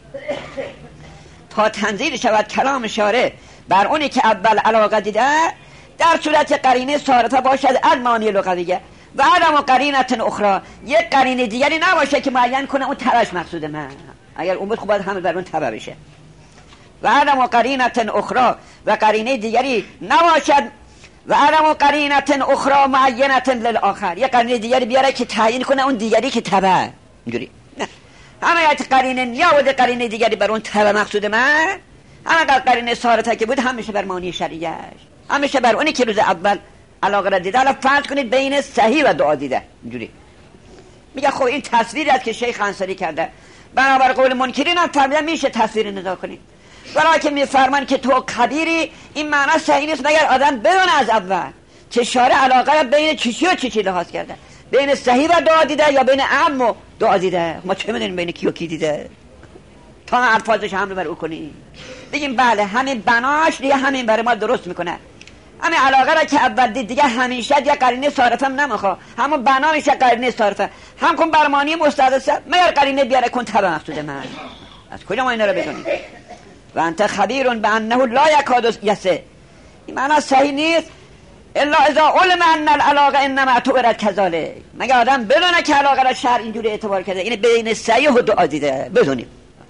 تا تنزیل شود کلام شارع بر اونی که اول علاقه دیده، در صورت قرینه صارفه باشد از معانی لغویه، و عدم قرینت اخرى، یک قرینه دیگری نباشه که معین کنه اون تبعش مقصود من، اگر اون بود خب باید همه بر اون تبع بشه. و عدم قرینت اخرى، و قرینه دیگری نباشد، و عدم قرینت اخرى معینت للآخر، یک قرینه دیگری بیاره که تعیین کنه اون دیگری که تبع، اینجوری نه، همه قرینه نیاورده قرینه دیگری بر اون تبع مقصود من، همه قرینه صارفه که بود همیشه بر معنی شرعیش، همیشه بر اونی که روز اول علاقه را دیده. حالا فرض کنید بین صحیح و دعا دیده، اینجوری میگه خب این تصویری است که شیخ انصاری کرده، بنابر قول منکرین هم فرمودن میشه تصویر ندا کنید، برای که میفرمان که تو خبیری، این معنی صحیح نیست مگر آدم بدون از اول که شارع علاقه را بین چیچی و چیچی لحاظ کرده، بین صحیح و دعا دیده یا بین عام و دعا دیده؟ ما چه میدونیم بین کی و کی دیده تا الفاظش حمل بر او کنیم؟ بگیم بله همین بناش دیگه همین برای ما درست میکنه. همین علاقه را که اول دید دیگه همیشه یه قرینه صارفه هم نمیخواد، همون بنا میشه قرینه صارفه، هم کن برمانی مستحدثه مگر قرینه بیاره کن تبع مقصود من. از کجا ما اینا رو بدونیم؟ و انت خبیر بانه لا یکاد یسه. این معنی صحیح نیست الا اذا علم ان العلاقه انما تعرض كذلك. مگر آدم بدونه که علاقه را شرع اینجوری اعتبار کرده، این بین صحیح و دعا دیده بدونیم.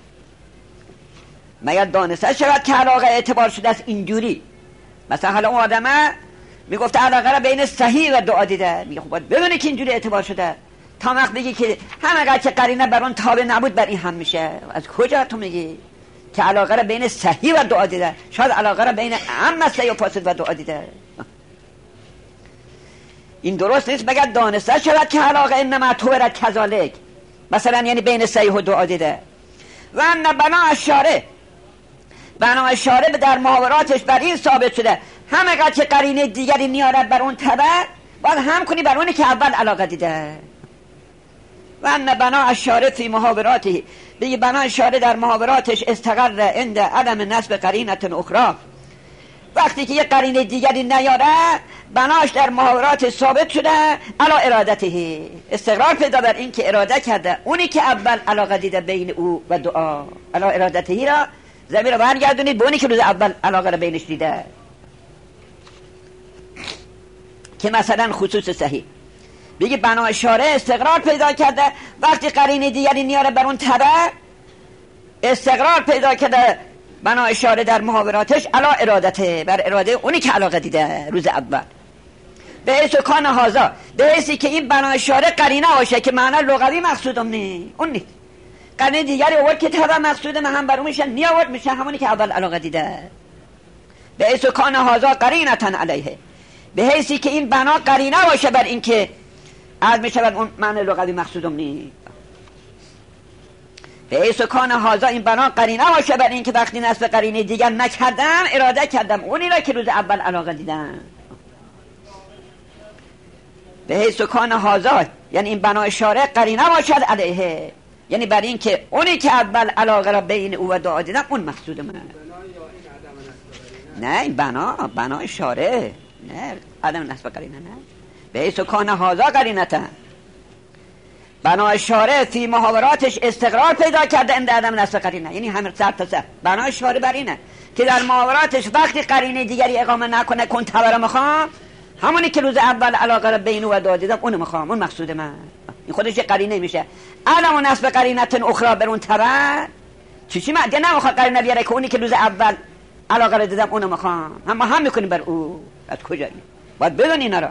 مگر دانسته شود که علاقه اعتبار شده است اینجوری؟ مثلا حالا اون آدمه میگفت علاقه را بین صحیح و دعا دیده، میگه خب باید بدونه که اینجوری اعتبار شده. تا وقت بگی که همه که قرینه بر اون تابع نبود بر این هم میشه. از کجا تو میگی که علاقه را بین صحیح و دعا دیده؟ شاید علاقه را بین عام صحیح و فاسد و دعا دیده. این درست نیست. مگر دانسته شود که علاقه انما تعرض كذلك، مثلا یعنی بین صحیح و دعا دیده. و ان بنا اشاره در محاوراتش بر این ثابت شده همه قد که قرینه دیگری نیارد بر اون تبع باید هم کنی بر اونی که اول علاقه دیده. و ان بنا اشاره فی محاوراته، دیگه بنا اشاره در محاوراتش استقر عند عدم نسب قرینه اخرى. وقتی که یه قرینه دیگری نیاره بناش در محاورات ثابت شده علی ارادته، استقرار پیدا بر این که اراده کرده اونی که اول علاقه دیده بین او و دعا. علی ارادته را ضمیر رو برگردونید به اونی که روز اول علاقه را بینش دیده، که مثلا خصوص صحیح بگی بنا اشاره استقرار پیدا کرده وقتی قرینه دیگری نیاره بر اون تبع، استقرار پیدا کرده بنا اشاره در محاوراتش علی ارادته، بر اراده اونی که علاقه دیده روز اول. به حیث کان هازا، به حیثی که این بنا اشاره قرینه باشه که معنی لغوی مقصودم نی اون نیست. قرینه دیگری آورد که تبع مقصود من هم بر اون میشه، نی آورد میشه همونی که اول علاقه دیده. به حیث کان هازا قرینتن علیه، به حیثی که این بنا قرینه باشه بر این که از میشود اون معنی لغوی مقصودم نی. به حیث کان هازا این بنا قرینه باشه بر این که وقتی نسب قرینه دیگر نکردم اراده کردم اونی را که روز اول علاقه دیدم. به حیث کان هازا یعنی این بنا اشاره قرینه باشد علیه، یعنی بر این که اونی که اول علاقه را بین او و دعا دیدم اون مقصود من. نه این بنا اشاره، نه عدم نسب قرینه. نه به حیث کان هازا قرینتن، بنا اشاره فی محاوراتش استقرار پیدا کرده اند عدم نسب قرینه، یعنی همین سر تا سر بنا اشاره بر اینه که در محاوراتش وقتی قرینه دیگری اقامه نکنه کن تبر میخوام، همونی که روز اول علاقه را بین او و دعا دیدم اون میخوام، اون مقصود من. این خودش یه قرینه میشه. عدم نسب قرینه اخرى بر اون تبع چی من دیگه نمیخواد قرینه بیاره که اونی که روز اول علاقه را دیدم اون میخوام، اما هم میکنیم بر او. از کجا این؟ باید بدون اینا را.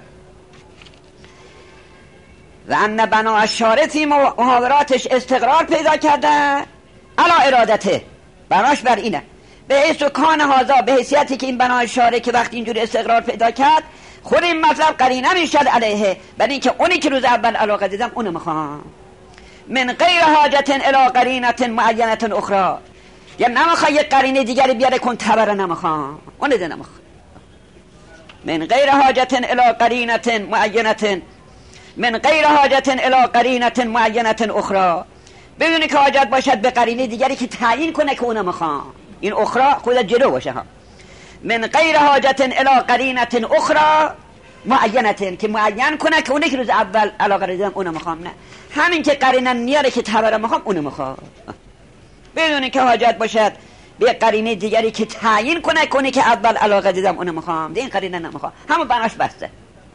و ان بنا اشاره فی محاوراتش استقرار پیدا کرده علی ارادته، بناش بر اینه. به حیث کان هازا، به حیثیتی که این بنا اشاره که وقتی اینجوری استقرار پیدا کرد خود این مطلب قرینه میشد علیه، برای اینکه اونی که روز اول علاقه دیدم اونو میخوام. من غیر حاجت الی قرینه معینه اخرى، یعنی نمیخواد یک قرینه دیگری بیاره کن تبر، نمیخوام اون ده نمیخوام. من غیر حاجت الی قرینه معینه، من غیر حاجت الی قرینه معینه اخرى، بدون که حاجت باشد به قرینه دیگری که تعیین کنه که اونو میخوام. این اخرى خود جلو باشه ها. من غیر حاجت الی قرینه اخرى معینه، که معین کنه که اونی که روز اول علاقه دیدم اونو میخوام. نه همین که قرینه نیاره که تبر میخوام اونو میخوام، بدون که حاجت باشد به قرینه دیگری که تعیین کنه که اونی که اول علاقه دیدم اونو میخوام. این قرینه نمیخوام، همون بناش بسته.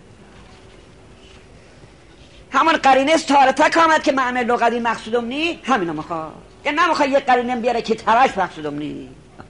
همون قرینه صارفه کامد که معنی لغوی مقصودم نی، همینو میخواد. یعنی نمیخواد یک قرینه بیاره که تبعش مقصودم نی.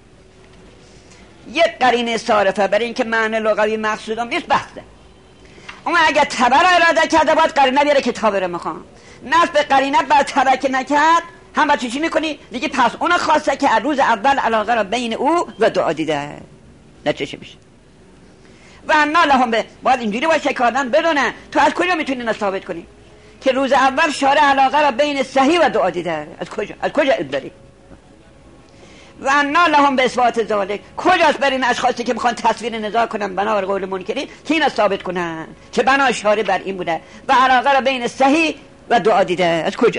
یک قرینه صارفه برای اینکه معنی لغوی مقصودم نیست بسته. اما اگر تبع را اراده کرده باید قرینه بیاره که تبع رو میخوام. نسب قرینه بر تبع که نکرد هم با چی میکنی دیگه؟ پس اون خواسته که روز اول علاقه را بین او و دعا دیده، نه چه میشه؟ و انا لهم به، باید اینجوری باشه که آدم بدونه تو از کجا میتونی اینو ثابت کنی که روز اول شارع علاقه را بین صحیح و دعا دیده؟ از کجا داری؟ و انا لهم به اثبات ذلک. کجاست بر این اشخاصی که میخوان تصویر نزاع کنن بنابر قول منکرین که اینا ثابت کنن که بنا اشاره بر این بوده و علاقه را بین صحیح و دعا دیده؟ از کجا؟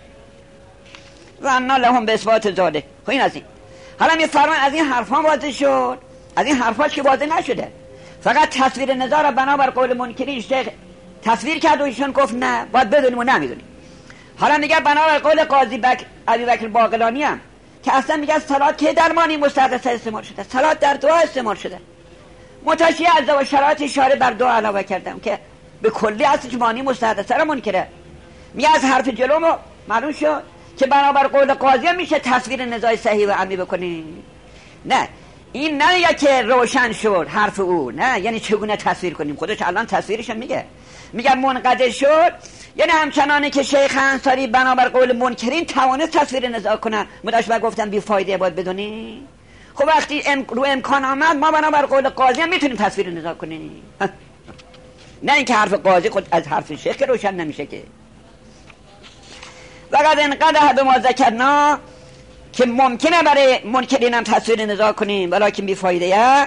و انا لهم به اثبات ذلک. خب این از این. حالا می فرمان از این حرفا واضح شد، از این حرفا که واضح نشده، فقط تصویر نزاع را بنابر قول منکرین شیخ تصویر کرد و ایشون گفت نه باید بدونیم و نمیدونیم. حالا میگه بنابر قول قاضی ابوبکر باقلانی هم که اصلا میگه صلات که در مانی مستحدثه استعمال شده، صلات در دعا استعمال شده. متشیع از و شرایط اشاره بر دعا علاوه کردم که به کلی اصل مانی مستحدثه را منکره. میگه از حرف جلومو معلوم شد که بنابر قول قاضی هم میشه تصویر نزاع صحیح و عملی بکنی. نه این نه که روشن شد حرف او، نه یعنی چگونه تصویر کنیم، خودش الان تصویرش میگه منقطع شد، یعنی همچنانه که شیخ انصاری بنابر قول منکرین توانست تصویر نزاع کنه، مداشبه گفتن بی فایده باید بدونی. خب وقتی رو امکان آمد ما بنابر قول قاضی هم میتونیم تصویر نزاع کنیم. نه اینکه حرف قاضی خود از حرف شیخ که روشن نمیشه که. وقد انقدح به ما ذکرنا که ممکنه برای منکرین هم تصویر نزاع کنیم ولیکن بی فایده.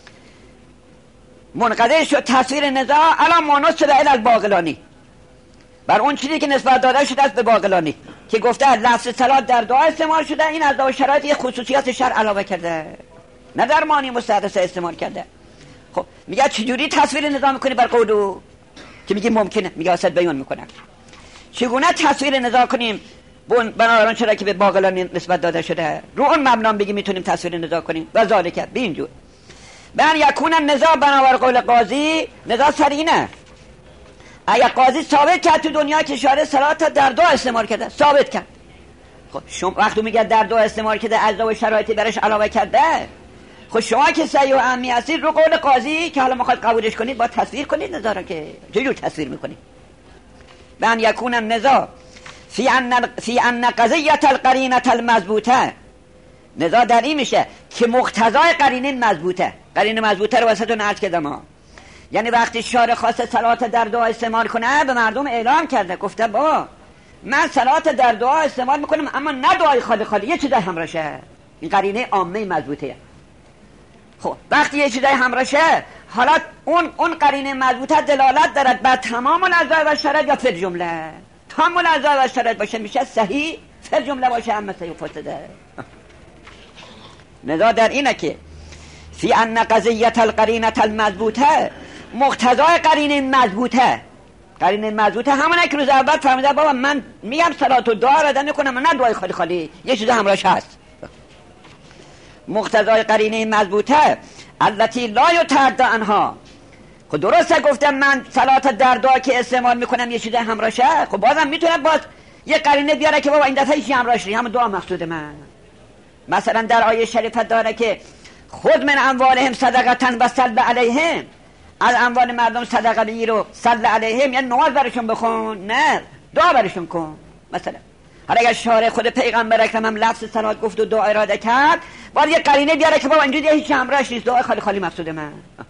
منقطع شد تصویر نزاع الان مانوس به الباقلانی بر اون چیزی که نسبت داده شده است به باقلانی که گفته لفظ صلات در دعا استعمال شده، این از شرایط یه خصوصیات شرع علاوه کرده، نه در معنی مستحدثه استعمال کرده. خب میگه چجوری تصویر نزاع میکنی بر قولو که میگی ممکنه؟ میگه واسط بیان میکنه چگونه تصویر نزاع کنیم بنابراین چرا که به باقلانی نسبت داده شده، رو اون مبنا بگی میتونیم تصویر نزاع کنیم و ذالک به اینجور بن یکون النزاع بنابر قول قاضی. نزاع سر اینه اگه قاضی ثابت کرد تو دنیا که شارع صلات در دعا استعمال کرده، ثابت کرد. خب شما وقتی میگه در دعا استعمال کرده اجزا و شرایطی برش علاوه کرده، خب شما که صحیح و عمی هستید رو قول قاضی که حالا میخواد قبولش کنید با تصویر کنید نزاع را، که چجور تصویر میکنید؟ بن یکون النزاع فی ان قضیه القرینه المضبوطه. نزاع در این میشه که مقتضای قرینه مضبوطه. قرینه مضبوطه رو واسهتون عرض کردم، یعنی وقتی شارع خواست صلات در دعا استعمال کنه به مردم اعلام کرده، گفته با من صلات در دعا استعمال میکنم اما نه دعای خالی خالی، یه چیزای همراشه. این قرینه عامه مضبوطه. خب وقتی یه چیزای همراشه، حالا اون قرینه مضبوطه دلالت دارد بر تمام الاعضاء و شرایط یا فی الجمله. تمام الاعضاء و شرایط باشه میشه صحیح، فی الجمله باشه اما صحیح فاسده. نزاع در اینه که فی ان قضیه القرینه المضبوطه، مقتضای قرینه مضبوطه. قرینه مضبوطه همونه که روز اول فهمیده بابا من میگم صلات و دعا را دادن میکنم نه دعای خالی خالی، یه چیز همراهش هست. مقتضای قرینه مضبوطه التي لا یترد عنها. خب درسته گفتم من صلات در دعا که استعمال میکنم یه چیز همراهشه، خب بازم میتونه باز یه قرینه بیاره که بابا این دفعه هیچ همراهش نیست، همون دعا مقصود من. مثلا در آیه شریفه داره که خود من اموالهم صدقه و صل علیهم، از اموال مردم صدقه بگیر و صل علیهم، یعنی نماز برشون بخون، نه دعا برشون کن. مثلا حالا اگر شارع خود پیغمبر اکرم هم لفظ صلات گفت و دعا اراده کرد، باید یه قرینه بیاره که بابا اینجوری هیچ همراهش نیست، دعا خالی خالی مقصود من.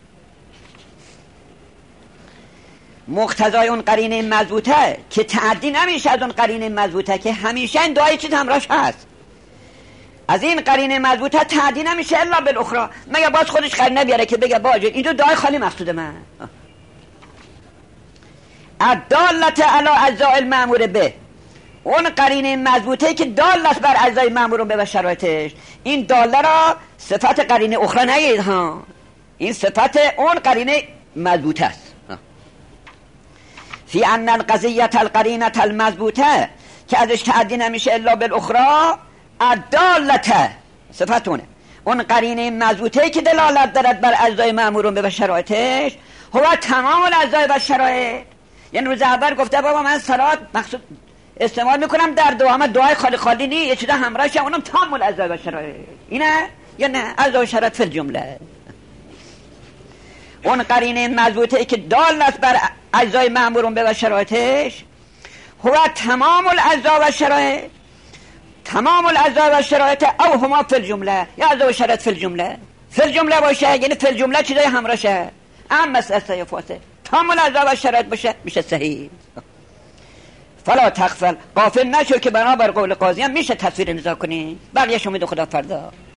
مقتضای اون قرینه مضبوطه که تعدی نمیشه از اون قرینه مضبوطه که همیشه این دعای چیز همراهش هست. از این قرینه مضبوطه تعدی نمیشه الا بالاخرى، مگه باز خودش قرینه بیاره که بگه باجه اینجا دعای خالی مقصود من. الدالت علی اجزاء المأمور به، اون قرینه مضبوطه که دال است بر اجزای مأمور به و شرایطش. این داله را صفت قرینه اخرى نگید ها، این صفت اون قرینه مضبوطه است. فی ان القضیه القرینه المضبوطه که ازش تعدی نمیشه الا بالاخرى، الدالته صفتونه اون قرینه مضبوطه که دلالت دارد بر اجزای مأمورون به شرایطش، هو تمام الاجزاء و شرایط. یعنی روز اول گفته بابا من صلات مقصود استعمال میکنم در دعا، اما دعای خالی خالی نی، یه چیز همراهش اونم تمام الاجزاء و شرایط. اینه یا نه اجزاء و شرایط فی الجمله. اون قرینه مضبوطه که دال است بر اجزای مأمورون به شرایطش، هو تمام الاجزاء و شرایط، تمام الاجزاء و شرایط او هما فی الجمله، یا اجزاء و شرایط فی الجمله. فی الجمله باشه یعنی فی الجمله چیزای همراهشه، اما مسئله فاسد تمام الاجزاء و شرایط باشه میشه صحیح. فلا تغفل، غافل نشو که بنابر قول قاضی هم میشه تصویر نزاع کنی. بقیه شما خدا فردا.